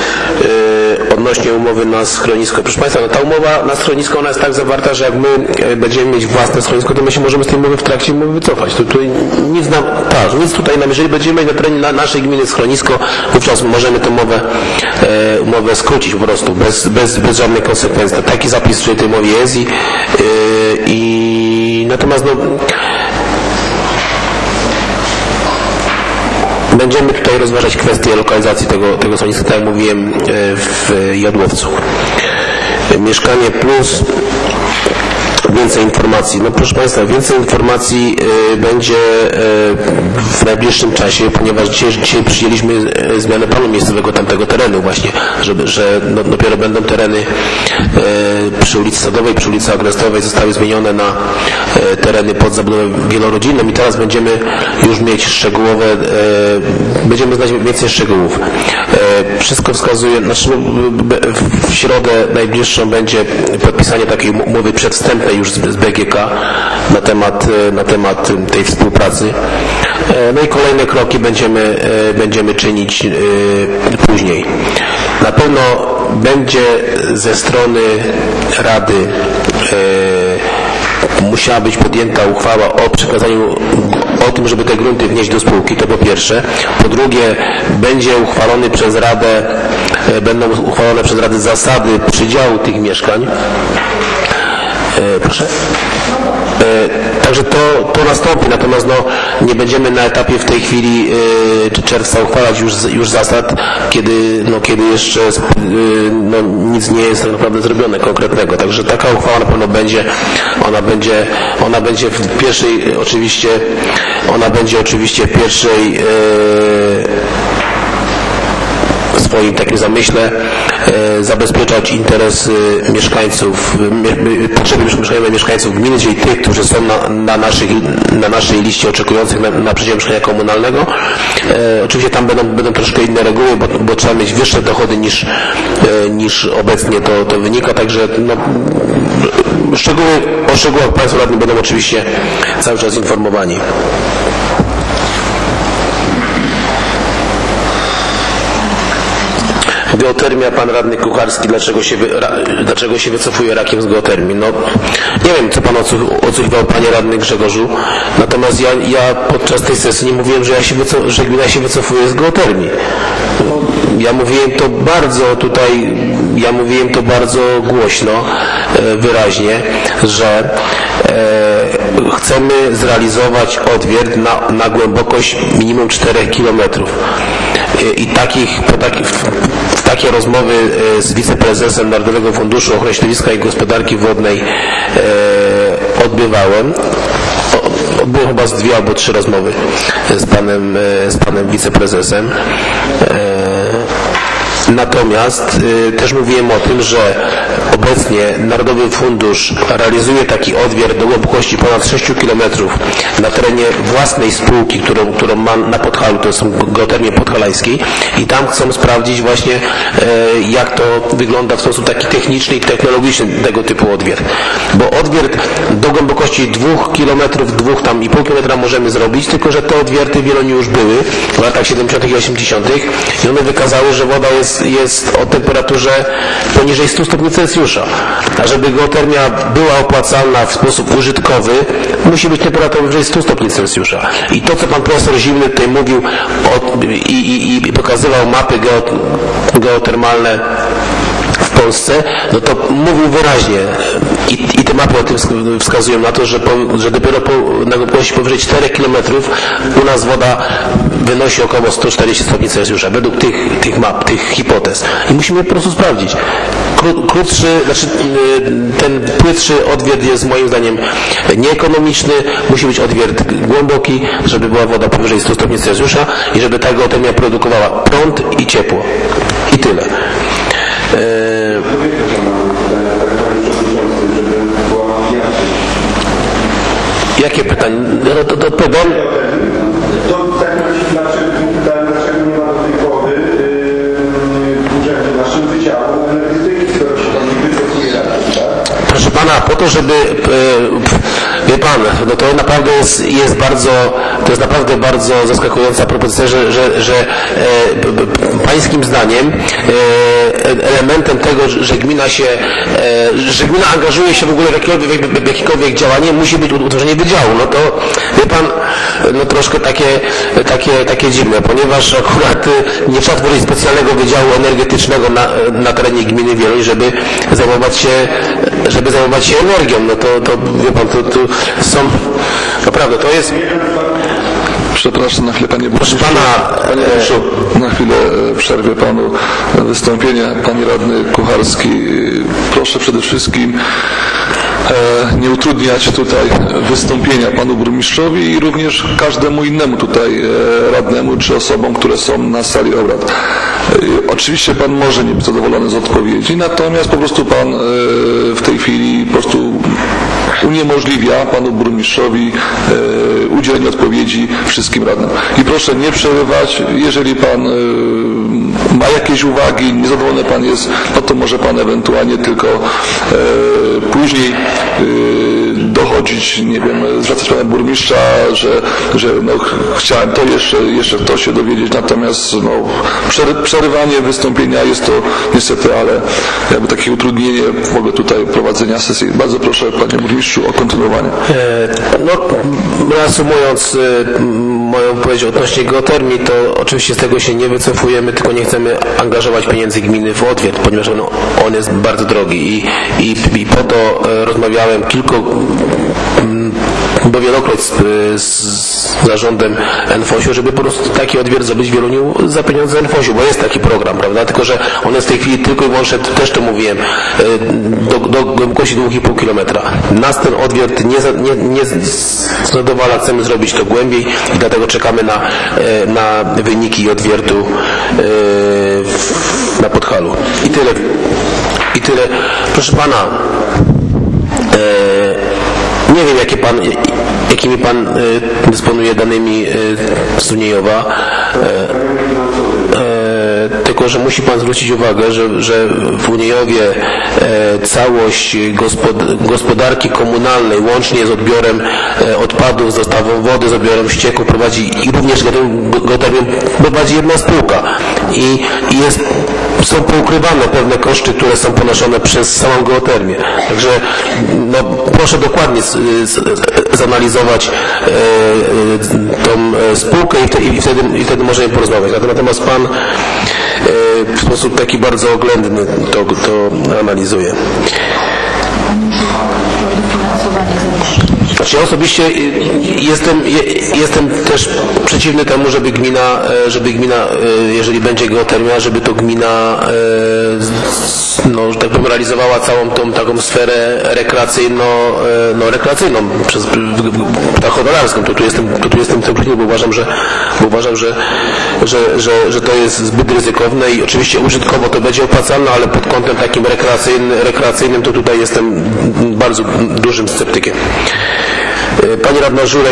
odnośnie umowy na schronisko. Proszę Państwa, no ta umowa na schronisko, ona jest tak zawarta, że jak my będziemy mieć własne schronisko, to my się możemy z tej umowy w trakcie umowy wycofać. To tutaj nic tutaj nam, jeżeli będziemy mieć na terenie naszej gminy schronisko, wówczas możemy tę umowę skrócić po prostu, bez żadnych konsekwencji. Taki zapis w tej umowie jest i natomiast no, będziemy tutaj rozważać kwestię lokalizacji tego schroniska, tak jak mówiłem, w Jodłowcu. Mieszkanie Plus. więcej informacji? No proszę Państwa, więcej informacji będzie w najbliższym czasie, ponieważ dzisiaj przyjęliśmy zmianę planu miejscowego tamtego terenu właśnie, że dopiero będą tereny przy ulicy Sadowej, przy ulicy Agrestowej zostały zmienione na tereny pod zabudowę wielorodzinną i teraz będziemy już mieć szczegółowe, będziemy znać więcej szczegółów. Wszystko wskazuje, znaczy w środę najbliższą będzie podpisanie takiej umowy przedwstępnej już z BGK na temat tej współpracy. No i kolejne kroki będziemy czynić później. Na pewno będzie ze strony Rady musiała być podjęta uchwała o przekazaniu, o tym, żeby te grunty wnieść do spółki, to po pierwsze. Po drugie, będą uchwalone przez Radę zasady przydziału tych mieszkań. Proszę. Także to nastąpi, natomiast nie będziemy na etapie w tej chwili czerwca uchwalać już zasad, kiedy jeszcze nic nie jest tak naprawdę zrobione konkretnego. Także taka uchwała na pewno będzie, ona będzie w pierwszej oczywiście w swoim takim zamyśle zabezpieczać interesy mieszkańców, potrzeby mieszkaniowe mieszkańców gminy, czyli tych, którzy są na naszej liście oczekujących na przydział mieszkania komunalnego. Oczywiście tam będą troszkę inne reguły, bo trzeba mieć wyższe dochody niż obecnie to wynika, także o szczegółach Państwo radni będą oczywiście cały czas informowani. Geotermia, pan radny Kucharski, dlaczego się wycofuje rakiem z geotermii? No, nie wiem, co pan odsłuchiwał, panie radny Grzegorzu, natomiast ja podczas tej sesji nie mówiłem, że gmina się wycofuje z geotermii. Ja mówiłem to bardzo głośno, wyraźnie, że chcemy zrealizować odwiert na głębokość minimum 4 km. I takie rozmowy z wiceprezesem Narodowego Funduszu Ochrony Środowiska i Gospodarki Wodnej odbywałem. Było chyba z 2 albo 3 rozmowy z panem wiceprezesem. Natomiast też mówiłem o tym, że obecnie Narodowy Fundusz realizuje taki odwiert do głębokości ponad 6 km na terenie własnej spółki, którą ma na Podhalu, to są geotermii podhalańskiej, i tam chcą sprawdzić właśnie, jak to wygląda w sposób taki techniczny i technologiczny tego typu odwiert. Bo odwiert do głębokości 2 km, 2,5 km możemy zrobić, tylko że te odwierty w Wieloniu już były w latach 70. i 80. i one wykazały, że woda jest o temperaturze poniżej 100 stopni Celsjusza. A żeby geotermia była opłacalna w sposób użytkowy, musi być temperatura powyżej 100 stopni Celsjusza. I to, co pan profesor Zimny tutaj mówił i pokazywał mapy geotermalne w Polsce, no to mówił wyraźnie i te mapy o tym wskazują na to, że dopiero na głębokości powyżej 4 km u nas woda wynosi około 140 stopni Celsjusza, według tych map, tych hipotez. I musimy po prostu sprawdzić. Ten płytszy odwiert jest moim zdaniem nieekonomiczny, musi być odwiert głęboki, żeby była woda powyżej 100 stopni Celsjusza i żeby ta geotermia produkowała prąd i ciepło. I tyle. Jakie pytanie? No to odpowiem. Dlaczego nie ma do tej pory w budżecie naszym wydziału energetyki, skoro się tam nie wycofuje raczej, tak? Proszę pana, po to, żeby wie pan, no to naprawdę jest naprawdę bardzo zaskakująca propozycja, że pańskim zdaniem elementem tego, że gmina angażuje się w ogóle w jakiekolwiek działanie, musi być utworzenie wydziału. No to wie pan, no troszkę takie dziwne, ponieważ akurat nie trzeba tworzyć specjalnego wydziału energetycznego na terenie gminy Wieluń, żeby zajmować się energią. No to wie pan, to są naprawdę, to jest. Przepraszam na chwilę, panie burmistrzu. Proszę pana, na chwilę przerwę panu wystąpienie. Panie radny Kucharski, proszę przede wszystkim nie utrudniać tutaj wystąpienia panu burmistrzowi i również każdemu innemu tutaj radnemu czy osobom, które są na sali obrad. Oczywiście pan może nie być zadowolony z odpowiedzi, natomiast po prostu pan w tej chwili po prostu uniemożliwia panu burmistrzowi udzielenie odpowiedzi wszystkim radnym. I proszę nie przerywać, jeżeli pan ma jakieś uwagi, niezadowolony pan jest, no to może pan ewentualnie tylko później dochodzić, nie wiem, zwracać pana burmistrza, że no, chciałem to jeszcze to się dowiedzieć, natomiast no, przerywanie wystąpienia jest to niestety, ale jakby takie utrudnienie w ogóle tutaj prowadzenia sesji. Bardzo proszę panie burmistrzu o kontynuowanie. No, reasumując moją wypowiedź odnośnie geotermii, to oczywiście z tego się nie wycofujemy, tylko nie chcemy angażować pieniędzy gminy w odwiert, ponieważ on jest bardzo drogi i po to rozmawiałem bo wielokroć z zarządem NFOŚ-u, żeby po prostu taki odwiert zrobić w Wieluniu za pieniądze NFOŚ-u, bo jest taki program, prawda? Tylko że on jest w tej chwili tylko i wyłącznie, też to mówiłem, do głębokości 2,5 km. Nas ten odwiert nie zadowala, chcemy zrobić to głębiej i dlatego czekamy na wyniki odwiertu na Podhalu. I tyle. Proszę pana, nie wiem, jakimi pan dysponuje danymi z Uniejowa, tylko że musi pan zwrócić uwagę, że w Uniejowie całość gospodarki komunalnej, łącznie z odbiorem odpadów, z dostawą wody, z odbiorem ścieków prowadzi i również geotermią prowadzi jedna spółka i są poukrywane pewne koszty, które są ponoszone przez samą geotermię. Także no, proszę dokładnie zanalizować tą spółkę i wtedy możemy porozmawiać. Natomiast pan w sposób taki bardzo oględny to analizuje. Znaczy ja osobiście jestem też przeciwny temu, żeby gmina, jeżeli będzie geotermia, żeby to gmina, no, że tak powiem, realizowała całą tą taką sferę rekreacyjną przez hodowlarską. Tu jestem przeciwny, bo uważam, że to jest zbyt ryzykowne i oczywiście użytkowo to będzie opłacalne, ale pod kątem takim rekreacyjnym to tutaj jestem bardzo dużym sceptykiem. Pani radna Żurek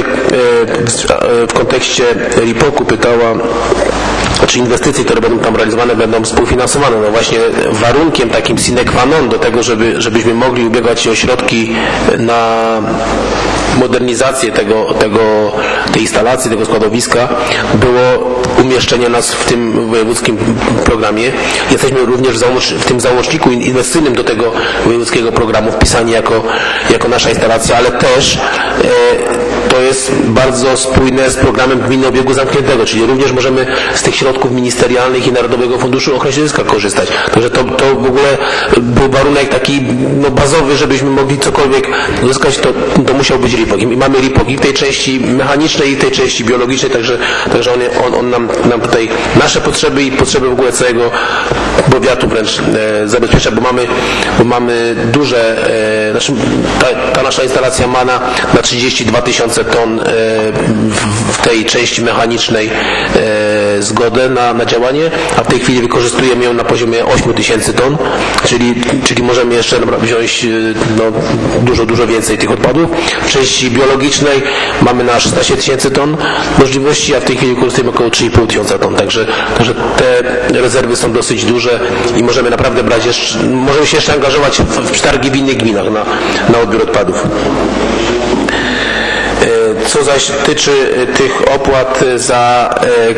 w kontekście RIPOK-u pytała, czy inwestycje, które będą tam realizowane, będą współfinansowane. No właśnie warunkiem takim sine qua non do tego, żebyśmy mogli ubiegać się o środki na modernizację tej instalacji, tego składowiska, było umieszczenie nas w tym wojewódzkim programie. Jesteśmy również w tym załączniku inwestycyjnym do tego wojewódzkiego programu wpisani jako nasza instalacja, ale też to jest bardzo spójne z programem Gminy Obiegu Zamkniętego, czyli również możemy z tych środków ministerialnych i Narodowego Funduszu Ochrony Środowiska korzystać. Także to w ogóle był warunek taki no, bazowy, żebyśmy mogli cokolwiek uzyskać, to musiał być RIPOK. I mamy RIPOK i w tej części mechanicznej, i w tej części biologicznej, także on nam tutaj nasze potrzeby i potrzeby w ogóle całego powiatu wręcz zabezpiecza, bo mamy duże, znaczy ta nasza instalacja ma na 32 000 ton w tej części mechanicznej zgodę na działanie, a w tej chwili wykorzystujemy ją na poziomie 8 000 ton, czyli możemy jeszcze wziąć no, dużo więcej tych odpadów. W części biologicznej mamy na 16 000 ton możliwości, a w tej chwili wykorzystujemy około 3,5 tysiąca ton, także te rezerwy są dosyć duże i możemy naprawdę możemy się jeszcze angażować w przetargi w innych gminach na odbiór odpadów. Co zaś tyczy tych opłat za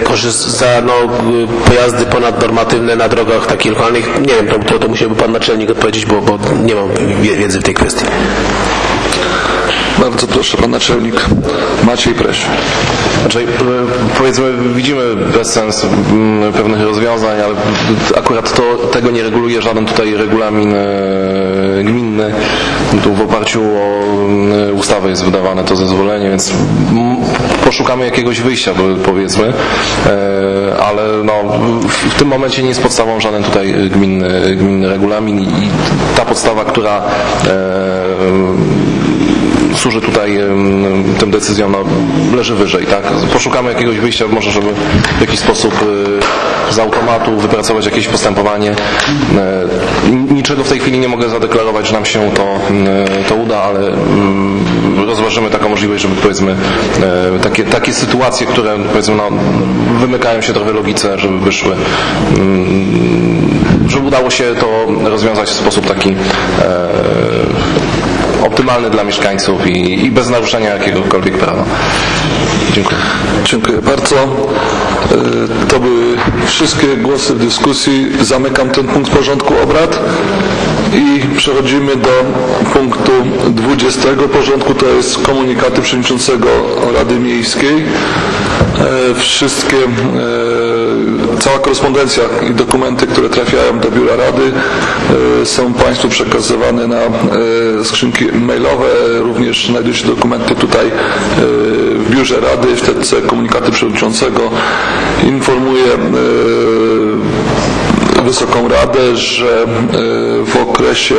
pojazdy ponadnormatywne na drogach takich lokalnych, nie wiem, to musiałby pan naczelnik odpowiedzieć, bo nie mam wiedzy w tej kwestii. Bardzo proszę, pan naczelnik Maciej Preś. Znaczy, powiedzmy, widzimy bezsens pewnych rozwiązań, ale akurat tego nie reguluje żaden tutaj regulamin gminny. tu w oparciu o ustawę jest wydawane to zezwolenie, więc poszukamy jakiegoś wyjścia, powiedzmy, ale no, w tym momencie nie jest podstawą żaden tutaj gminny regulamin i ta podstawa, która służy tutaj tym decyzjom, no, leży wyżej, tak? Poszukamy jakiegoś wyjścia, może żeby w jakiś sposób z automatu wypracować jakieś postępowanie. Niczego w tej chwili nie mogę zadeklarować, że nam się to uda, ale rozważymy taką możliwość, żeby powiedzmy takie sytuacje, które powiedzmy no, wymykają się trochę logice, żeby wyszły, żeby udało się to rozwiązać w sposób taki optymalny dla mieszkańców i bez naruszenia jakiegokolwiek prawa. Dziękuję. Dziękuję bardzo. To były wszystkie głosy w dyskusji. Zamykam ten punkt porządku obrad i przechodzimy do punktu 20 porządku, to jest komunikaty przewodniczącego Rady Miejskiej. Cała korespondencja i dokumenty, które trafiają do biura Rady, są Państwu przekazywane na skrzynki mailowe. Również znajdują się dokumenty tutaj w biurze Rady, w TC komunikaty przewodniczącego. Informuję Wysoką Radę, że w okresie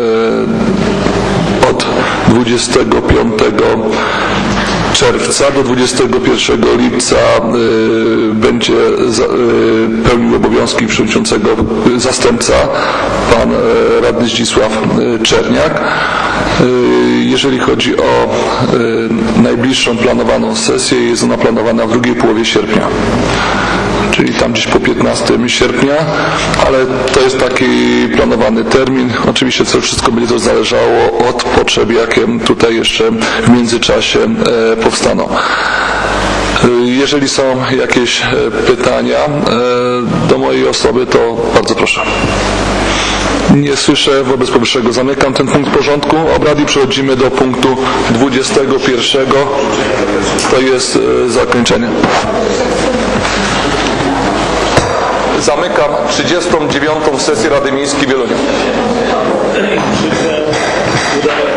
od 25 czerwca do 21 lipca będzie pełnił obowiązki przewodniczącego zastępca, pan radny Zdzisław Czerniak. Jeżeli chodzi o najbliższą planowaną sesję, jest ona planowana w drugiej połowie sierpnia, czyli tam gdzieś po 15 sierpnia, ale to jest taki planowany termin. Oczywiście to wszystko będzie to zależało od potrzeb, jakie tutaj jeszcze w międzyczasie powstaną. Jeżeli są jakieś pytania do mojej osoby, to bardzo proszę. Nie słyszę, wobec powyższego zamykam ten punkt porządku obrad i przechodzimy do punktu 21. To jest zakończenie. Zamykam 39. sesję Rady Miejskiej w Wieluniu.